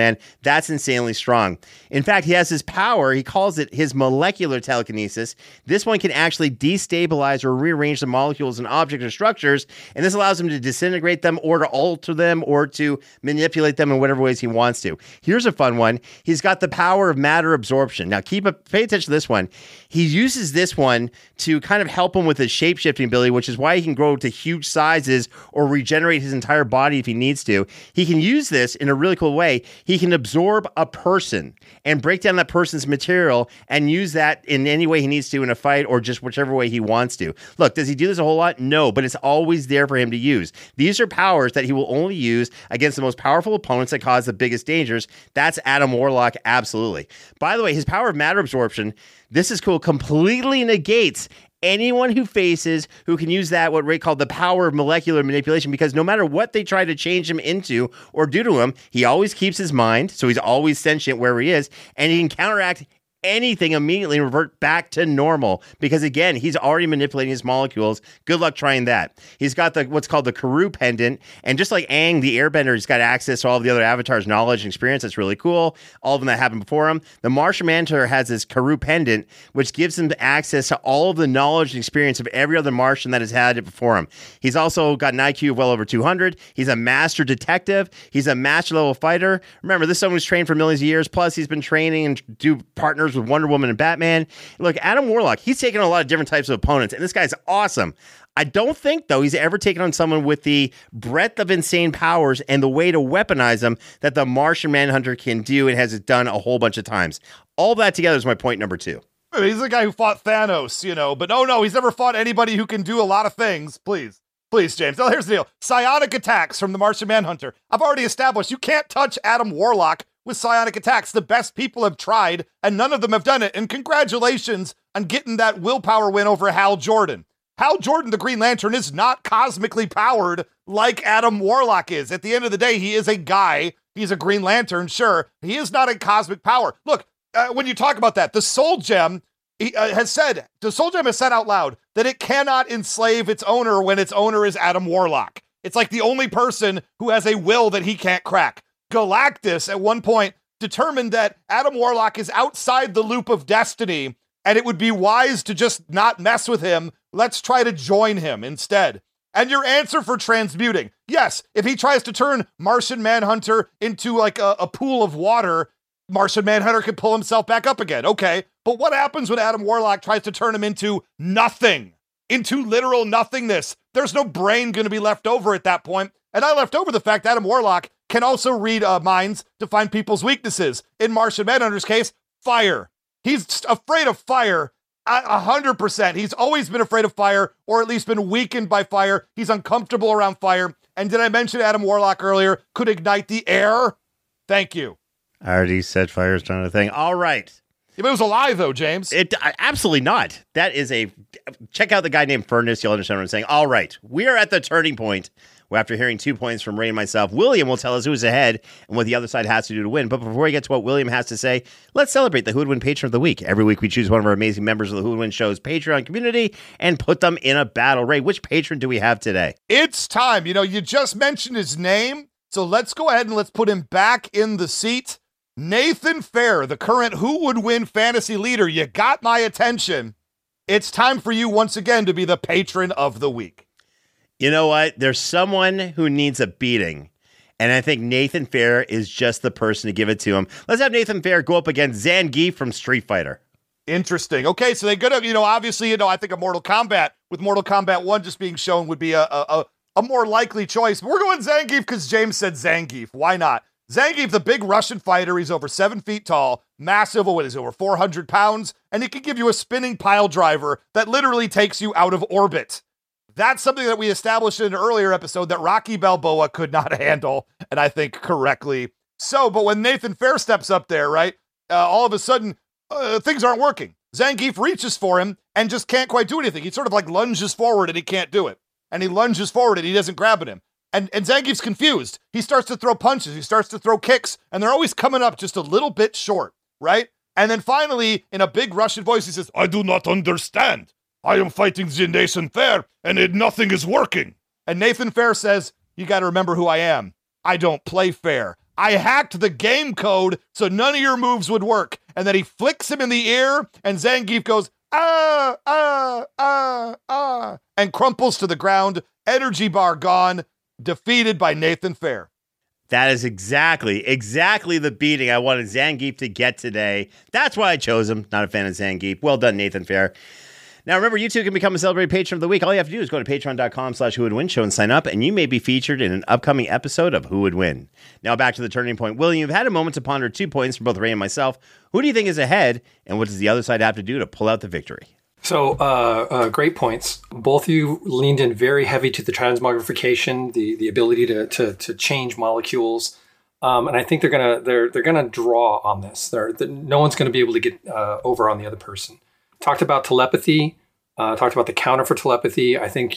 man, that's insanely strong. In fact, he has his power. He calls it his molecular telekinesis. This one can actually destabilize or rearrange the molecules and objects or structures, and this allows him to disintegrate them or to alter them or to manipulate them in whatever ways he wants to. Here's a fun one. He's got the power of matter absorption. Now, pay attention to this one. He uses this one to kind of help him with his shape-shifting ability, which is why he can grow to huge sizes or regenerate his entire body if he needs to. He can use this in a really cool way. He can absorb a person and break down that person's material and use that in any way he needs to in a fight or just whichever way he wants to. Look, does he do this a whole lot? No, but it's always there for him to use. These are powers that he will only use against the most powerful opponents that cause the biggest dangers. That's Adam Warlock, absolutely. By the way, his power of matter absorption, this is cool, completely negates anyone who can use that, what Ray called the power of molecular manipulation, because no matter what they try to change him into or do to him, he always keeps his mind, so he's always sentient wherever he is, and he can counteract anything immediately and revert back to normal because, again, he's already manipulating his molecules. Good luck trying that. He's got what's called the Karoo pendant, and just like Aang, the airbender, he's got access to all of the other avatars' knowledge and experience. That's really cool. All of them that happened before him. The Martian Manhunter has this Karoo pendant, which gives him access to all of the knowledge and experience of every other Martian that has had it before him. He's also got an IQ of well over 200. He's a master detective. He's a master level fighter. Remember, this is someone who's trained for millions of years, plus he's been training and do partners with Wonder Woman and Batman. Look, Adam Warlock, he's taken on a lot of different types of opponents, and this guy's awesome. I don't think, though, he's ever taken on someone with the breadth of insane powers and the way to weaponize them that the Martian Manhunter can do and has done a whole bunch of times. All that together is my point number 2. He's the guy who fought Thanos, but no, he's never fought anybody who can do a lot of things. Please, James. Now, here's the deal. Psionic attacks from the Martian Manhunter. I've already established you can't touch Adam Warlock with psionic attacks. The best people have tried, and none of them have done it. And congratulations on getting that willpower win over Hal Jordan. Hal Jordan, the Green Lantern, is not cosmically powered like Adam Warlock is. At the end of the day, he is a guy. He's a Green Lantern, sure. He is not a cosmic power. Look, when you talk about that, the Soul Gem has said out loud that it cannot enslave its owner when its owner is Adam Warlock. It's like the only person who has a will that he can't crack. Galactus, at one point, determined that Adam Warlock is outside the loop of destiny, and it would be wise to just not mess with him. Let's try to join him instead. And your answer for transmuting, yes, if he tries to turn Martian Manhunter into like a pool of water, Martian Manhunter could pull himself back up again. Okay, but what happens when Adam Warlock tries to turn him into nothing? Into literal nothingness? There's no brain going to be left over at that point. And I left over the fact that Adam Warlock can also read minds to find people's weaknesses. In Martian Manhunter's case, fire. He's afraid of fire 100%. He's always been afraid of fire, or at least been weakened by fire. He's uncomfortable around fire. And did I mention Adam Warlock earlier could ignite the air? Thank you. I already said fire is not a thing. All right. If it was a lie, though, James. Absolutely not. That is check out the guy named Furnace. You'll understand what I'm saying. All right. We are at the turning point. After hearing 2 points from Ray and myself, William will tell us who's ahead and what the other side has to do to win. But before we get to what William has to say, let's celebrate the Who Would Win Patron of the Week. Every week we choose one of our amazing members of the Who Would Win Show's Patreon community and put them in a battle. Ray, which patron do we have today? It's time. You just mentioned his name, so let's go ahead and let's put him back in the seat. Nathan Fair, the current Who Would Win fantasy leader. You got my attention. It's time for you once again to be the patron of the week. You know what? There's someone who needs a beating, and I think Nathan Fair is just the person to give it to him. Let's have Nathan Fair go up against Zangief from Street Fighter. Interesting. Okay, so they could have, obviously, I think a Mortal Kombat, with Mortal Kombat 1 just being shown, would be a more likely choice. But we're going Zangief because James said Zangief. Why not? Zangief, the big Russian fighter, he's over 7 feet tall, massive, over 400 pounds, and he can give you a spinning pile driver that literally takes you out of orbit. That's something that we established in an earlier episode that Rocky Balboa could not handle, and I think correctly so. But when Nathan Fair steps up there, right, all of a sudden, things aren't working. Zangief reaches for him and just can't quite do anything. He sort of like lunges forward and he can't do it. And he lunges forward and he doesn't grab at him. And Zangief's confused. He starts to throw punches. He starts to throw kicks, and they're always coming up just a little bit short, right? And then finally, in a big Russian voice, he says, "I do not understand. I am fighting the Nathan Fair, and nothing is working." And Nathan Fair says, "You got to remember who I am. I don't play fair. I hacked the game code so none of your moves would work. And then he flicks him in the ear, and Zangief goes, and crumples to the ground, energy bar gone, defeated by Nathan Fair. That is exactly the beating I wanted Zangief to get today. That's why I chose him. Not a fan of Zangief. Well done, Nathan Fair. Now, remember, you too can become a celebrated patron of the week. All you have to do is go to patreon.com/who-would-win-show and sign up, and you may be featured in an upcoming episode of Who Would Win. Now, back to the turning point. William, you've had a moment to ponder 2 points from both Ray and myself. Who do you think is ahead, and what does the other side have to do to pull out the victory? So, great points. Both of you leaned in very heavy to the transmogrification, the ability to change molecules, and I think they're gonna draw on this. No one's gonna be able to get over on the other person. Talked about telepathy. Talked about the counter for telepathy. I think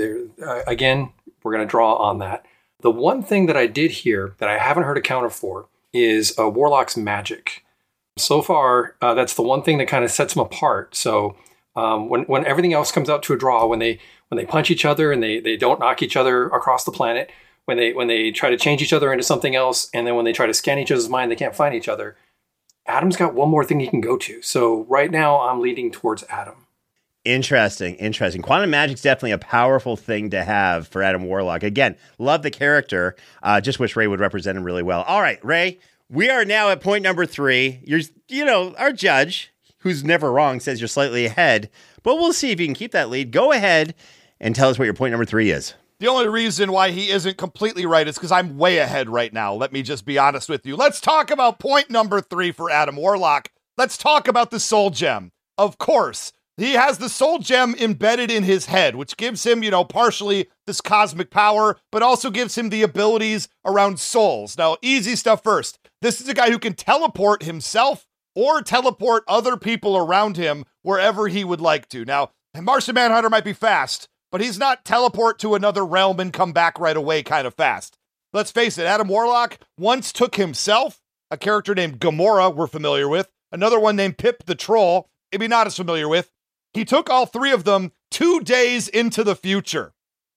again we're gonna draw on that. The one thing that I did here that I haven't heard a counter for is Warlock's magic. So far, that's the one thing that kind of sets them apart. So. When everything else comes out to a draw, when they punch each other and they don't knock each other across the planet, when they try to change each other into something else, and then when they try to scan each other's mind, they can't find each other. Adam's got one more thing he can go to. So right now I'm leading towards Adam. Interesting. Quantum magic's definitely a powerful thing to have for Adam Warlock. Again, love the character. Just wish Ray would represent him really well. All right, Ray, we are now at point number 3. Our judge, who's never wrong, says you're slightly ahead, but we'll see if you can keep that lead. Go ahead and tell us what your point number 3 is. The only reason why he isn't completely right is because I'm way ahead right now. Let me just be honest with you. Let's talk about point number 3 for Adam Warlock. Let's talk about the Soul Gem. Of course, he has the Soul Gem embedded in his head, which gives him, partially this cosmic power, but also gives him the abilities around souls. Now, easy stuff first. This is a guy who can teleport himself or teleport other people around him wherever he would like to. Now, Martian Manhunter might be fast, but he's not teleport to another realm and come back right away kind of fast. Let's face it, Adam Warlock once took himself, a character named Gamora we're familiar with, another one named Pip the Troll, maybe not as familiar with. He took all 3 of them 2 days into the future.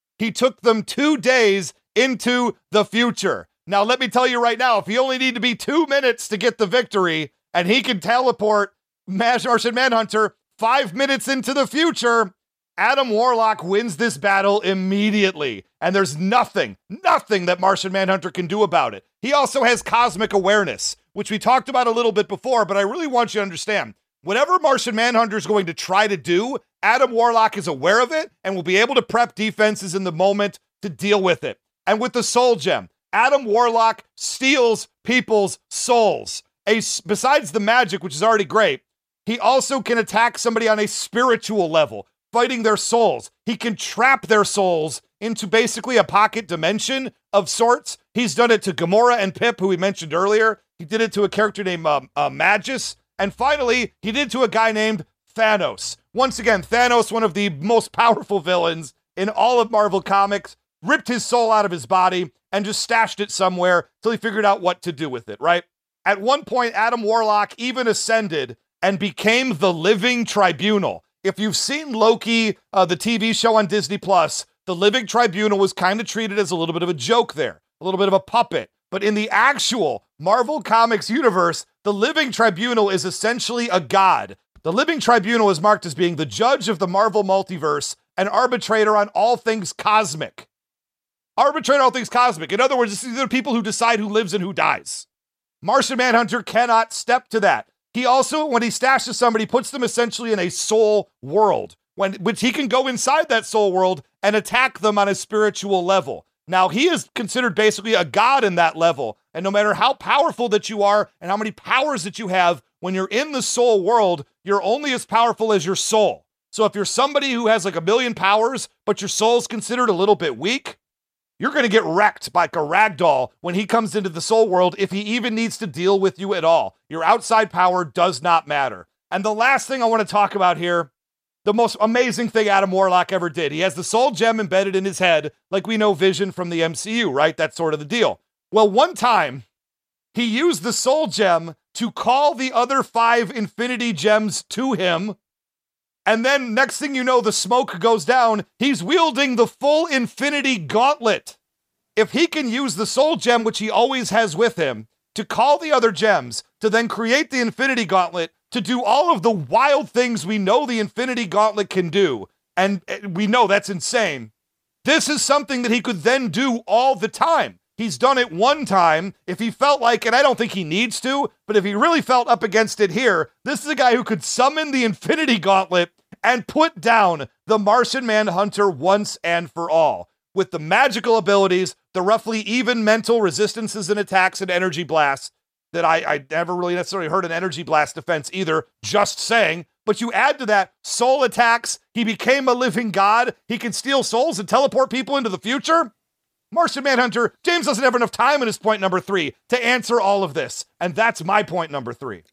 Now, let me tell you right now, if you only need to be 2 minutes to get the victory, and he can teleport Martian Manhunter 5 minutes into the future, Adam Warlock wins this battle immediately. And there's nothing that Martian Manhunter can do about it. He also has cosmic awareness, which we talked about a little bit before, but I really want you to understand. Whatever Martian Manhunter is going to try to do, Adam Warlock is aware of it and will be able to prep defenses in the moment to deal with it. And with the Soul Gem, Adam Warlock steals people's souls. Besides the magic, which is already great, he also can attack somebody on a spiritual level, fighting their souls. He can trap their souls into basically a pocket dimension of sorts. He's done it to Gamora and Pip, who we mentioned earlier. He did it to a character named Magus. And finally, he did it to a guy named Thanos. Once again, Thanos, one of the most powerful villains in all of Marvel Comics, ripped his soul out of his body and just stashed it somewhere till he figured out what to do with it, right? At one point, Adam Warlock even ascended and became the Living Tribunal. If you've seen Loki, the TV show on Disney+, the Living Tribunal was kind of treated as a little bit of a joke there, a little bit of a puppet. But in the actual Marvel Comics universe, the Living Tribunal is essentially a god. The Living Tribunal is marked as being the judge of the Marvel multiverse, an arbitrator on all things cosmic. Arbitrator on all things cosmic. In other words, these are the people who decide who lives and who dies. Martian Manhunter cannot step to that. He also, when he stashes somebody, puts them essentially in a soul world, which he can go inside that soul world and attack them on a spiritual level. Now, he is considered basically a god in that level. And no matter how powerful that you are and how many powers that you have, when you're in the soul world, you're only as powerful as your soul. So if you're somebody who has like 1 million powers, but your soul's considered a little bit weak, you're going to get wrecked like a ragdoll when he comes into the soul world, if he even needs to deal with you at all. Your outside power does not matter. And the last thing I want to talk about here, the most amazing thing Adam Warlock ever did. He has the Soul Gem embedded in his head, like we know Vision from the MCU, right? That's sort of the deal. Well, one time, he used the Soul Gem to call the other 5 Infinity Gems to him. And then next thing you know, the smoke goes down. He's wielding the full Infinity Gauntlet. if he can use the soul gem, which he always has with him, to call the other gems, to then create the Infinity Gauntlet, to do all of the wild things we know the Infinity Gauntlet can do, and we know that's insane, this is something that he could then do all the time. He's done it one time if he felt like, and I don't think he needs to, but if he really felt up against it here, this is a guy who could summon the Infinity Gauntlet and put down the Martian Manhunter once and for all. With the magical abilities, the roughly even mental resistances and attacks and energy blasts that I never really necessarily heard an energy blast defense either, just saying. But you add to that soul attacks, he became a living god, he can steal souls and teleport people into the future. Martian Manhunter, James doesn't have enough time in his point number 3 to answer all of this. And that's my point number 3.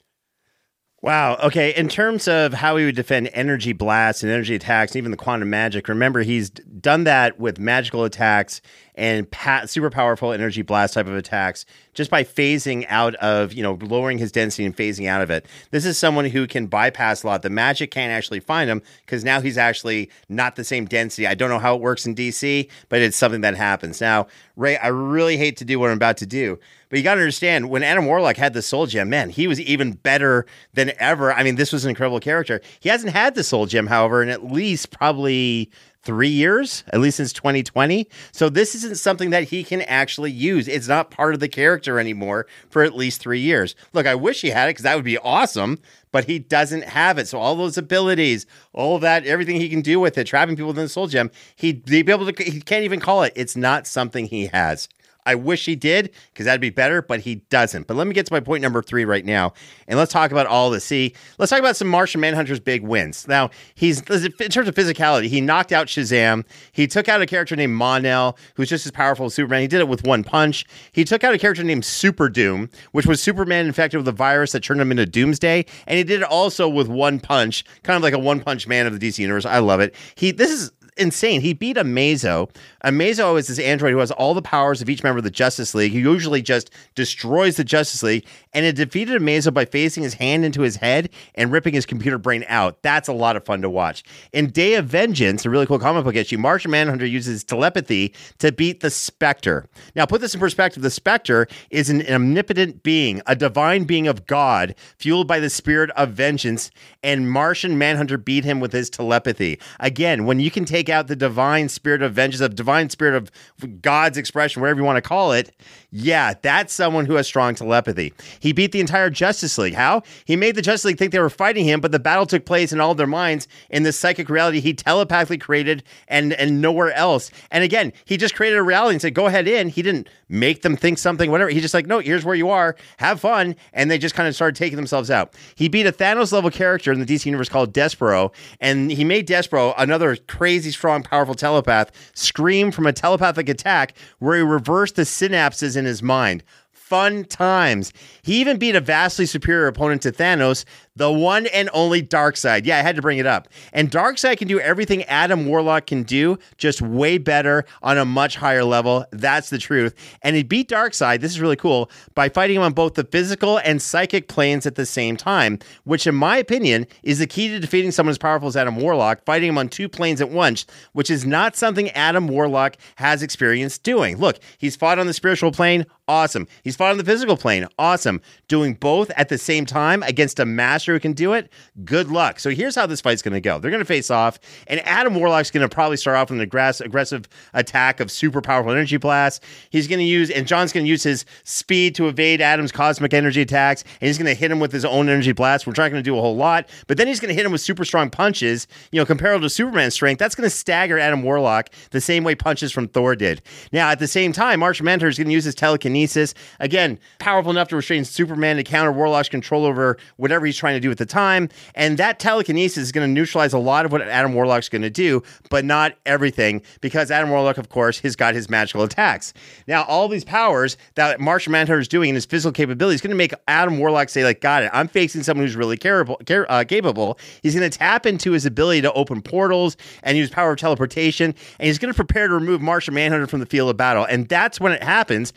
Wow. Okay. In terms of how he would defend energy blasts and energy attacks, and even the quantum magic, remember he's done that with magical attacks and super powerful energy blast type of attacks just by phasing out of, lowering his density and phasing out of it. This is someone who can bypass a lot. The magic can't actually find him because now he's actually not the same density. I don't know how it works in DC, but it's something that happens. Now, Ray, I really hate to do what I'm about to do, but you got to understand, when Adam Warlock had the Soul Gem, man, he was even better than ever. I mean, this was an incredible character. He hasn't had the Soul Gem, however, in at least probably 3 years, at least since 2020. So this isn't something that he can actually use. It's not part of the character anymore for at least 3 years. Look, I wish he had it because that would be awesome, but he doesn't have it. So all those abilities, all of that, everything he can do with it, trapping people within the Soul Gem, he can't even call it. It's not something he has. I wish he did, because that'd be better, but he doesn't. But let me get to my point number 3 right now, and let's talk about all this. See, let's talk about some Martian Manhunter's big wins. Now, in terms of physicality, he knocked out Shazam. He took out a character named Mon-El, who's just as powerful as Superman. He did it with one punch. He took out a character named Super Doom, which was Superman infected with a virus that turned him into Doomsday, and he did it also with one punch, kind of like a one-punch man of the DC Universe. I love it. This is insane. He beat Amazo. Amazo is this android who has all the powers of each member of the Justice League. He usually just destroys the Justice League, and it defeated Amazo by phasing his hand into his head and ripping his computer brain out. That's a lot of fun to watch. In Day of Vengeance, a really cool comic book issue, Martian Manhunter uses telepathy to beat the Spectre. Now, put this in perspective. The Spectre is an omnipotent being, a divine being of God, fueled by the spirit of vengeance, and Martian Manhunter beat him with his telepathy. Again, when you can take out the divine spirit of vengeance, of divine spirit of God's expression, whatever you want to call it, yeah, that's someone who has strong telepathy. He beat the entire Justice League. How? He made the Justice League think they were fighting him, but the battle took place in all of their minds in this psychic reality he telepathically created and nowhere else. And again, he just created a reality and said, go ahead in. He didn't make them think something, whatever. He just like, no, here's where you are. Have fun. And they just kind of started taking themselves out. He beat a Thanos level character in the DC Universe called Despero, and he made Despero, another crazy strong, powerful telepath, scream from a telepathic attack where he reversed the synapses in his mind. Fun times. He even beat a vastly superior opponent to Thanos, the one and only Darkseid. Yeah, I had to bring it up. And Darkseid can do everything Adam Warlock can do, just way better on a much higher level. That's the truth. And he beat Darkseid, this is really cool, by fighting him on both the physical and psychic planes at the same time, which in my opinion is the key to defeating someone as powerful as Adam Warlock, fighting him on 2 planes at once, which is not something Adam Warlock has experience doing. Look, he's fought on the spiritual plane, awesome. He's fought on the physical plane, awesome. Doing both at the same time against a master who can do it, good luck. So here's how this fight's going to go. They're going to face off, and Adam Warlock's going to probably start off with an aggressive attack of super powerful energy blasts. He's going to use, and John's going to use his speed to evade Adam's cosmic energy attacks, and he's going to hit him with his own energy blast. We're not going to do a whole lot, but then he's going to hit him with super strong punches, comparable to Superman's strength. That's going to stagger Adam Warlock the same way punches from Thor did. Now, at the same time, Martian Manhunter is going to use his telekinesis. Again, powerful enough to restrain Superman to counter Warlock's control over whatever he's trying to do at the time. And that telekinesis is going to neutralize a lot of what Adam Warlock's going to do, but not everything, because Adam Warlock, of course, has got his magical attacks. Now, all these powers that Martian Manhunter is doing in his physical capability is going to make Adam Warlock say, like, got it, I'm facing someone who's really capable. He's going to tap into his ability to open portals and use power of teleportation, and he's going to prepare to remove Martian Manhunter from the field of battle. And that's when it happens. Martian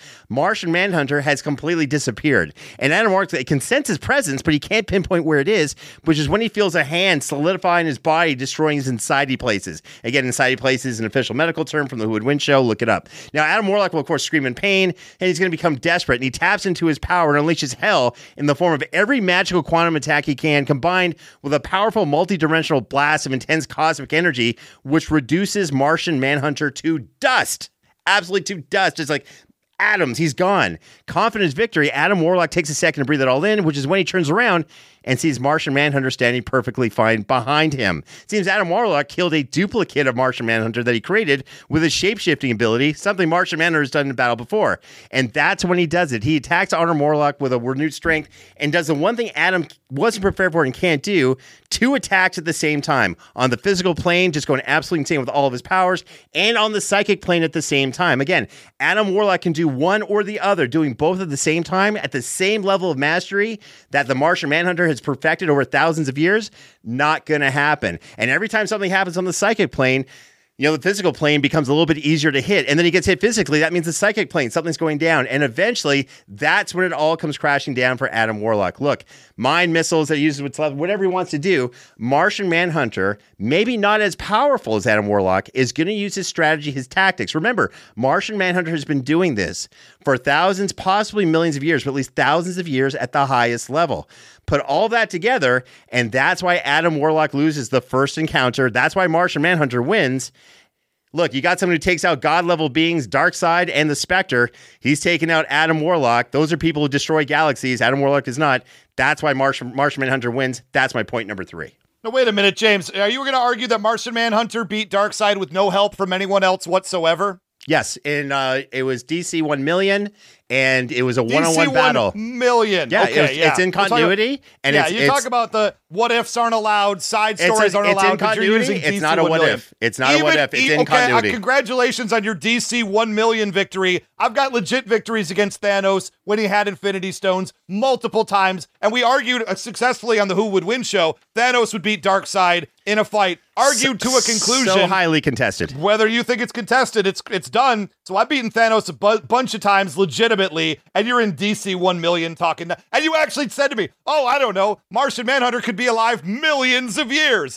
Martian Manhunter has completely disappeared. And Adam Warlock can sense his presence, but he can't pinpoint where it is, which is when he feels a hand solidifying his body, destroying his insidey places. Again, insidey places is an official medical term from the Who Would Win show. Look it up. Now, Adam Warlock will, of course, scream in pain, and he's going to become desperate, and he taps into his power and unleashes hell in the form of every magical quantum attack he can, combined with a powerful multi-dimensional blast of intense cosmic energy, which reduces Martian Manhunter to dust. Absolutely to dust. It's like atoms. He's gone. Confident in his victory, Adam Warlock takes a second to breathe it all in, which is when he turns around and sees Martian Manhunter standing perfectly fine behind him. It seems Adam Warlock killed a duplicate of Martian Manhunter that he created with his shape-shifting ability, something Martian Manhunter has done in battle before. And that's when he does it. He attacks Adam Warlock with a renewed strength and does the one thing Adam wasn't prepared for and can't do, 2 attacks at the same time. On the physical plane, just going absolutely insane with all of his powers, and on the psychic plane at the same time. Again, Adam Warlock can do one or the other, doing both at the same time at the same level of mastery that the Martian Manhunter has perfected over thousands of years. Not going to happen. And every time something happens on the psychic plane, the physical plane becomes a little bit easier to hit. And then he gets hit physically. That means the psychic plane, something's going down. And eventually, that's when it all comes crashing down for Adam Warlock. Look, mind missiles that he uses with telepathy, whatever he wants to do, Martian Manhunter, maybe not as powerful as Adam Warlock, is going to use his strategy, his tactics. Remember, Martian Manhunter has been doing this for thousands, possibly millions of years, but at least thousands of years at the highest level. Put all that together, and that's why Adam Warlock loses the first encounter. That's why Martian Manhunter wins. Look, you got someone who takes out God-level beings, Darkseid, and the Spectre. He's taking out Adam Warlock. Those are people who destroy galaxies. Adam Warlock does not. That's why Martian Manhunter wins. That's my point number 3. Now, wait a minute, James. Are you going to argue that Martian Manhunter beat Darkseid with no help from anyone else whatsoever? Yes, and it was DC 1 million, and it was a one-on-one battle. 1 million. Yeah, okay, it's in continuity. And you talk about the what ifs aren't allowed, side stories aren't allowed. It's in continuity. It's not a what if. It's not a what if. It's in continuity. Congratulations on your DC 1 million victory. I've got legit victories against Thanos when he had Infinity Stones multiple times, and we argued successfully on the Who Would Win show. Thanos would beat Darkseid in a fight. Argued to a conclusion. So highly contested. Whether you think it's contested, it's done. So I've beaten Thanos a bunch of times legitimately, and you're in DC 1 million talking. And you actually said to me, oh, I don't know, Martian Manhunter could be alive millions of years.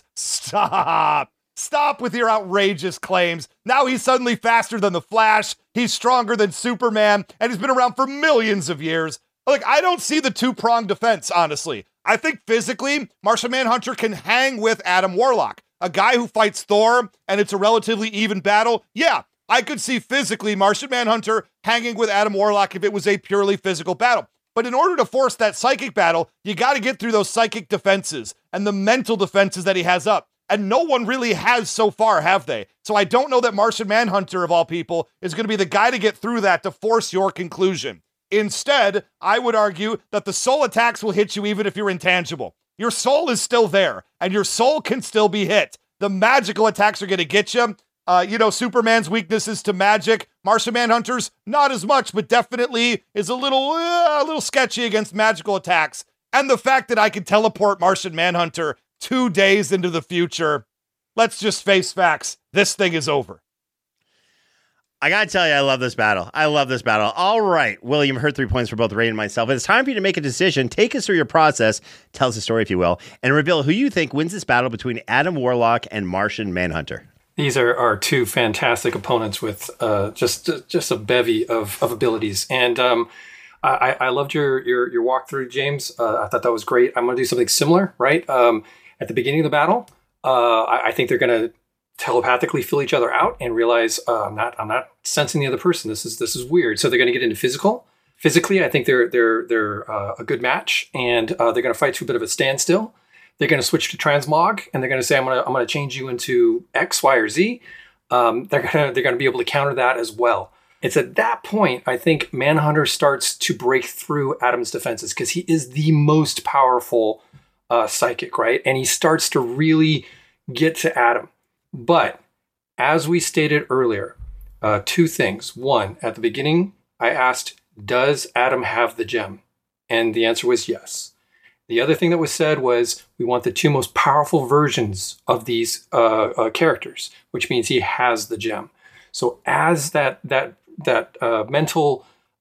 Stop. Stop with your outrageous claims. Now he's suddenly faster than the Flash. He's stronger than Superman, and he's been around for millions of years. Like, I don't see the two-pronged defense, honestly. I think physically, Martian Manhunter can hang with Adam Warlock. A guy who fights Thor, and it's a relatively even battle. Yeah, I could see physically Martian Manhunter hanging with Adam Warlock if it was a purely physical battle. But in order to force that psychic battle, you got to get through those psychic defenses and the mental defenses that he has up. And no one really has so far, have they? So I don't know that Martian Manhunter, of all people, is going to be the guy to get through that to force your conclusion. Instead, I would argue that the soul attacks will hit you even if you're intangible. Your soul is still there, and your soul can still be hit. The magical attacks are going to get you. Superman's weaknesses to magic. Martian Manhunter's not as much, but definitely is a little sketchy against magical attacks. And the fact that I can teleport Martian Manhunter 2 days into the future, let's just face facts. This thing is over. I gotta tell you, I love this battle. All right, William, heard 3 points for both Ray and myself. It's time for you to make a decision. Take us through your process. Tell us a story, if you will, and reveal who you think wins this battle between Adam Warlock and Martian Manhunter. These are two fantastic opponents with just a bevy of abilities. And I loved your walkthrough, James. I thought that was great. I'm going to do something similar, right? At the beginning of the battle, I think they're going to telepathically feel each other out and realize I'm not sensing the other person. This is weird. So they're going to get into physical. Physically, I think they're a good match, and they're going to fight to a bit of a standstill. They're going to switch to transmog, and they're going to say, I'm going to change you into X, Y, or Z. They're going to be able to counter that as well. It's at that point, I think Manhunter starts to break through Adam's defenses because he is the most powerful psychic, right? And he starts to really get to Adam. But as we stated earlier, 2 things. One, at the beginning, I asked, does Adam have the gem? And the answer was yes. The other thing that was said was we want the 2 most powerful versions of these characters, which means he has the gem. So as that mental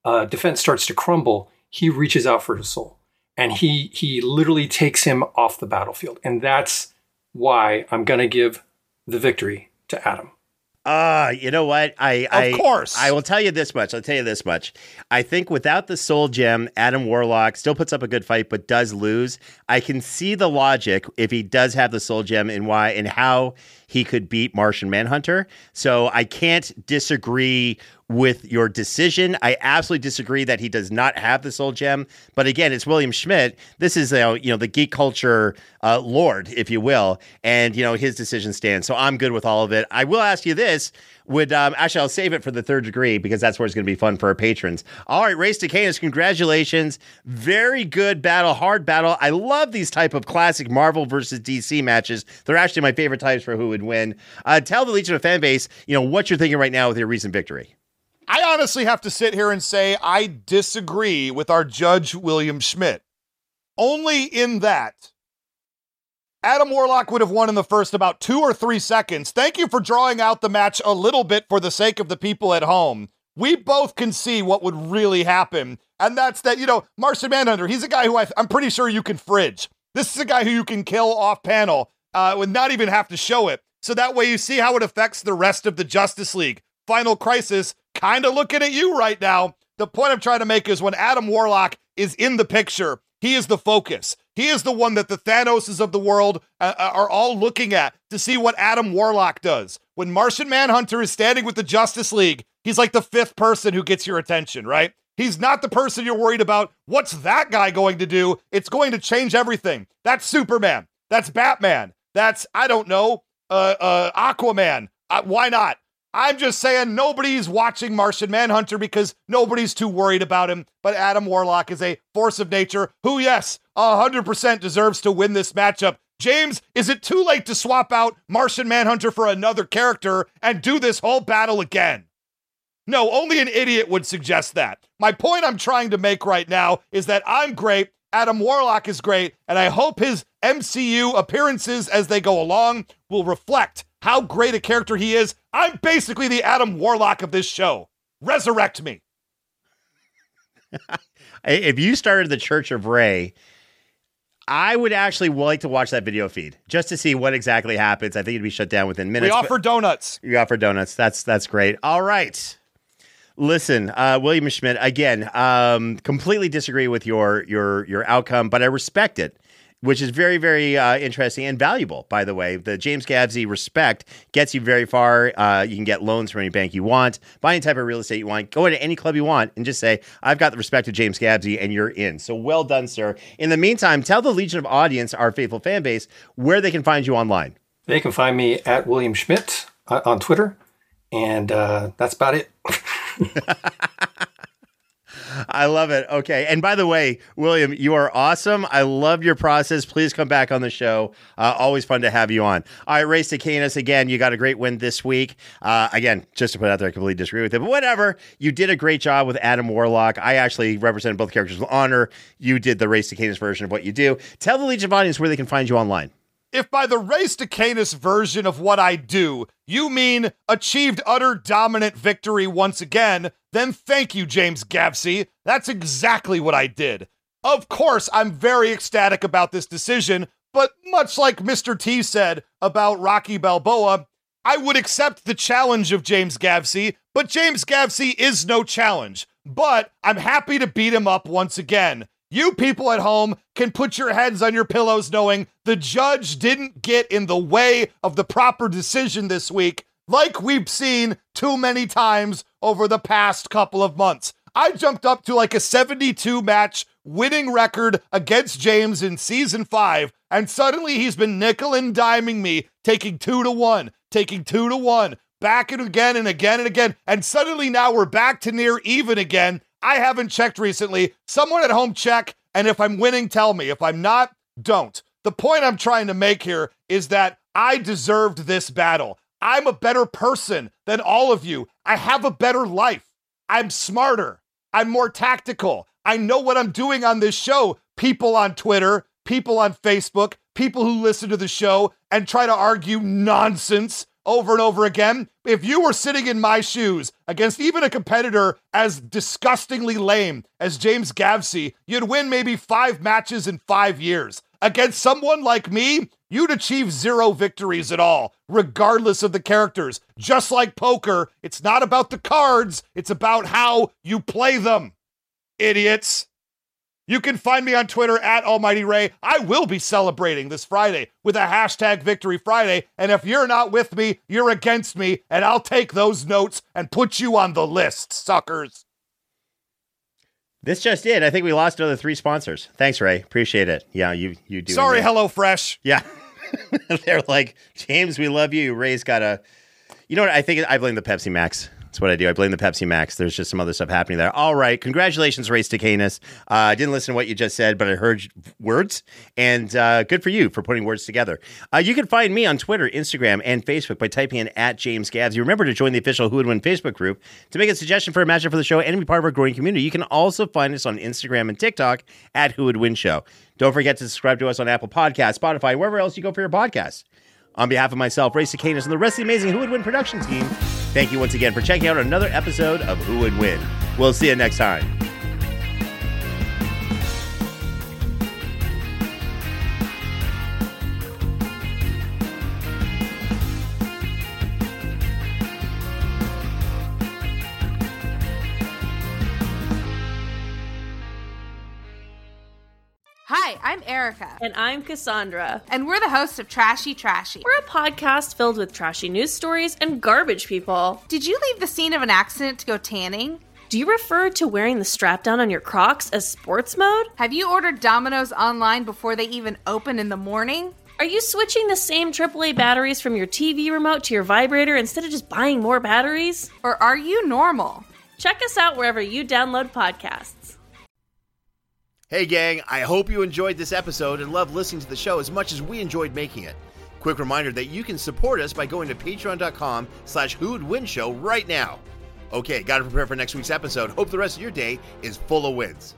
defense starts to crumble, he reaches out for his soul. And he literally takes him off the battlefield. And that's why I'm going to give the victory to Adam. You know what? Of course. I will tell you this much. I'll tell you this much. I think without the soul gem, Adam Warlock still puts up a good fight, but does lose. I can see the logic if he does have the soul gem and why and how he could beat Martian Manhunter. So I can't disagree with your decision. I absolutely disagree that he does not have the soul gem. But again, it's William Schmidt. This is the geek culture lord, if you will, and his decision stands. So I'm good with all of it. I will ask you this: actually, I'll save it for the third degree because that's where it's going to be fun for our patrons. All right, Race to Canis, congratulations! Very good battle, hard battle. I love these type of classic Marvel versus DC matches. They're actually my favorite types for who would win. Tell the Legion of Fan Base, what you're thinking right now with your recent victory. I honestly have to sit here and say I disagree with our judge, William Schmidt. Only in that Adam Warlock would have won in the first about 2 or 3 seconds. Thank you for drawing out the match a little bit for the sake of the people at home. We both can see what would really happen. And that's that, Martian Manhunter, he's a guy who I'm pretty sure you can fridge. This is a guy who you can kill off panel with not even have to show it. So that way you see how it affects the rest of the Justice League. Final Crisis, kind of looking at you right now. The point I'm trying to make is when Adam Warlock is in the picture, he is the focus. He is the one that the Thanoses of the world are all looking at to see what Adam Warlock does. When Martian Manhunter is standing with the Justice League, he's like the 5th person who gets your attention, right? He's not the person you're worried about. What's that guy going to do? It's going to change everything. That's Superman. That's Batman. That's, I don't know, Aquaman. Why not? I'm just saying nobody's watching Martian Manhunter because nobody's too worried about him. But Adam Warlock is a force of nature who, yes, 100% deserves to win this matchup. James, is it too late to swap out Martian Manhunter for another character and do this whole battle again? No, only an idiot would suggest that. My point I'm trying to make right now is that I'm great, Adam Warlock is great, and I hope his MCU appearances as they go along will reflect how great a character he is. I'm basically the Adam Warlock of this show. Resurrect me. If you started the Church of Ray, I would actually like to watch that video feed just to see what exactly happens. I think it'd be shut down within minutes. We offer donuts. You offer donuts. That's great. All right. Listen, William Schmidt, again, completely disagree with your outcome, but I respect it, which is very, very interesting and valuable, by the way. The James Gavsey respect gets you very far. You can get loans from any bank you want, buy any type of real estate you want, go into any club you want, and just say, I've got the respect of James Gavsey, and you're in. So well done, sir. In the meantime, tell the Legion of Audience, our faithful fan base, where they can find you online. They can find me at William Schmidt on Twitter, and that's about it. I love it. Okay. And by the way, William, you are awesome. I love your process. Please come back on the show. Always fun to have you on. All right, Race to Canis. Again, you got a great win this week. Again, just to put it out there, I completely disagree with it, but whatever. You did a great job with Adam Warlock. I actually represented both characters with honor. You did the Race to Canis version of what you do. Tell the Legion of Audience where they can find you online. If by the Race to Canis version of what I do, you mean achieved utter dominant victory once again, then thank you, James Gavsey. That's exactly what I did. Of course, I'm very ecstatic about this decision, but much like Mr. T said about Rocky Balboa, I would accept the challenge of James Gavsey, but James Gavsey is no challenge. But I'm happy to beat him up once again. You people at home can put your heads on your pillows knowing the judge didn't get in the way of the proper decision this week, like we've seen too many times over the past couple of months. I jumped up to like a 72 match winning record against James in season 5, and suddenly he's been nickel and diming me, taking 2-1, taking 2-1, back and again and again and again, and suddenly now we're back to near even again. I haven't checked recently. Someone at home check, and if I'm winning, tell me. If I'm not, don't. The point I'm trying to make here is that I deserved this battle. I'm a better person than all of you. I have a better life. I'm smarter. I'm more tactical. I know what I'm doing on this show. People on Twitter, people on Facebook, people who listen to the show and try to argue nonsense over and over again. If you were sitting in my shoes against even a competitor as disgustingly lame as James Gavsey, you'd win maybe 5 matches in 5 years. Against someone like me, you'd achieve 0 victories at all, regardless of the characters. Just like poker, it's not about the cards, it's about how you play them. Idiots. You can find me on Twitter at Almighty Ray. I will be celebrating this Friday with a hashtag Victory Friday. And if you're not with me, you're against me. And I'll take those notes and put you on the list, suckers. This just did. I think we lost another 3 sponsors. Thanks, Ray. Appreciate it. Yeah, you do. Sorry, HelloFresh. Yeah. They're like, James, we love you. Ray's got a... You know what? I think I blame the Pepsi Max. That's what I do. I blame the Pepsi Max. There's just some other stuff happening there. All right. Congratulations, Ray Stacanis. I didn't listen to what you just said, but I heard words. And good for you for putting words together. You can find me on Twitter, Instagram, and Facebook by typing in @JamesGavs. You remember to join the official Who Would Win Facebook group to make a suggestion for a matchup for the show and be part of our growing community. You can also find us on Instagram and TikTok @Who Would Win Show. Don't forget to subscribe to us on Apple Podcasts, Spotify, wherever else you go for your podcasts. On behalf of myself, Ray Stacanis, and the rest of the amazing Who Would Win production team, thank you once again for checking out another episode of Who Would Win. We'll see you next time. Hi, I'm Erica. And I'm Cassandra. And we're the hosts of Trashy Trashy. We're a podcast filled with trashy news stories and garbage people. Did you leave the scene of an accident to go tanning? Do you refer to wearing the strap down on your Crocs as sports mode? Have you ordered Domino's online before they even open in the morning? Are you switching the same AAA batteries from your TV remote to your vibrator instead of just buying more batteries? Or are you normal? Check us out wherever you download podcasts. Hey gang, I hope you enjoyed this episode and loved listening to the show as much as we enjoyed making it. Quick reminder that you can support us by going to patreon.com/whowouldwinshow right now. Okay, gotta prepare for next week's episode. Hope the rest of your day is full of wins.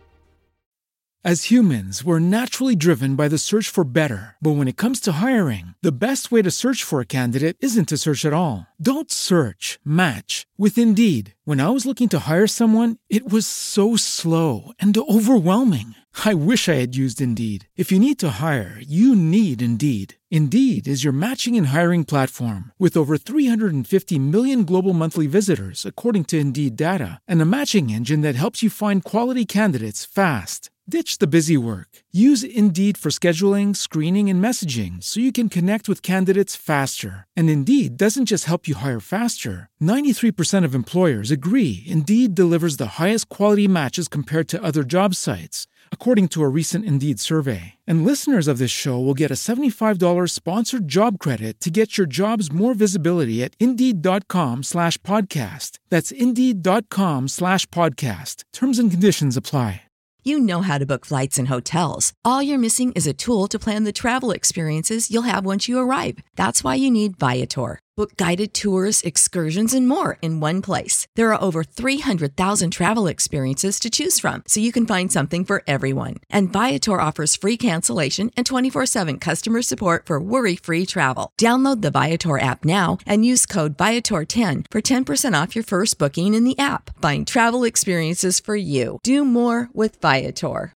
As humans, we're naturally driven by the search for better. But when it comes to hiring, the best way to search for a candidate isn't to search at all. Don't search, match with Indeed. When I was looking to hire someone, it was so slow and overwhelming. I wish I had used Indeed. If you need to hire, you need Indeed. Indeed is your matching and hiring platform with over 350 million global monthly visitors, according to Indeed data, and a matching engine that helps you find quality candidates fast. Ditch the busy work. Use Indeed for scheduling, screening, and messaging so you can connect with candidates faster. And Indeed doesn't just help you hire faster. 93% of employers agree Indeed delivers the highest quality matches compared to other job sites, according to a recent Indeed survey. And listeners of this show will get a $75 sponsored job credit to get your jobs more visibility at Indeed.com/podcast. That's Indeed.com/podcast. Terms and conditions apply. You know how to book flights and hotels. All you're missing is a tool to plan the travel experiences you'll have once you arrive. That's why you need Viator. Book guided tours, excursions, and more in one place. There are over 300,000 travel experiences to choose from, so you can find something for everyone. And Viator offers free cancellation and 24/7 customer support for worry-free travel. Download the Viator app now and use code Viator10 for 10% off your first booking in the app. Find travel experiences for you. Do more with Viator.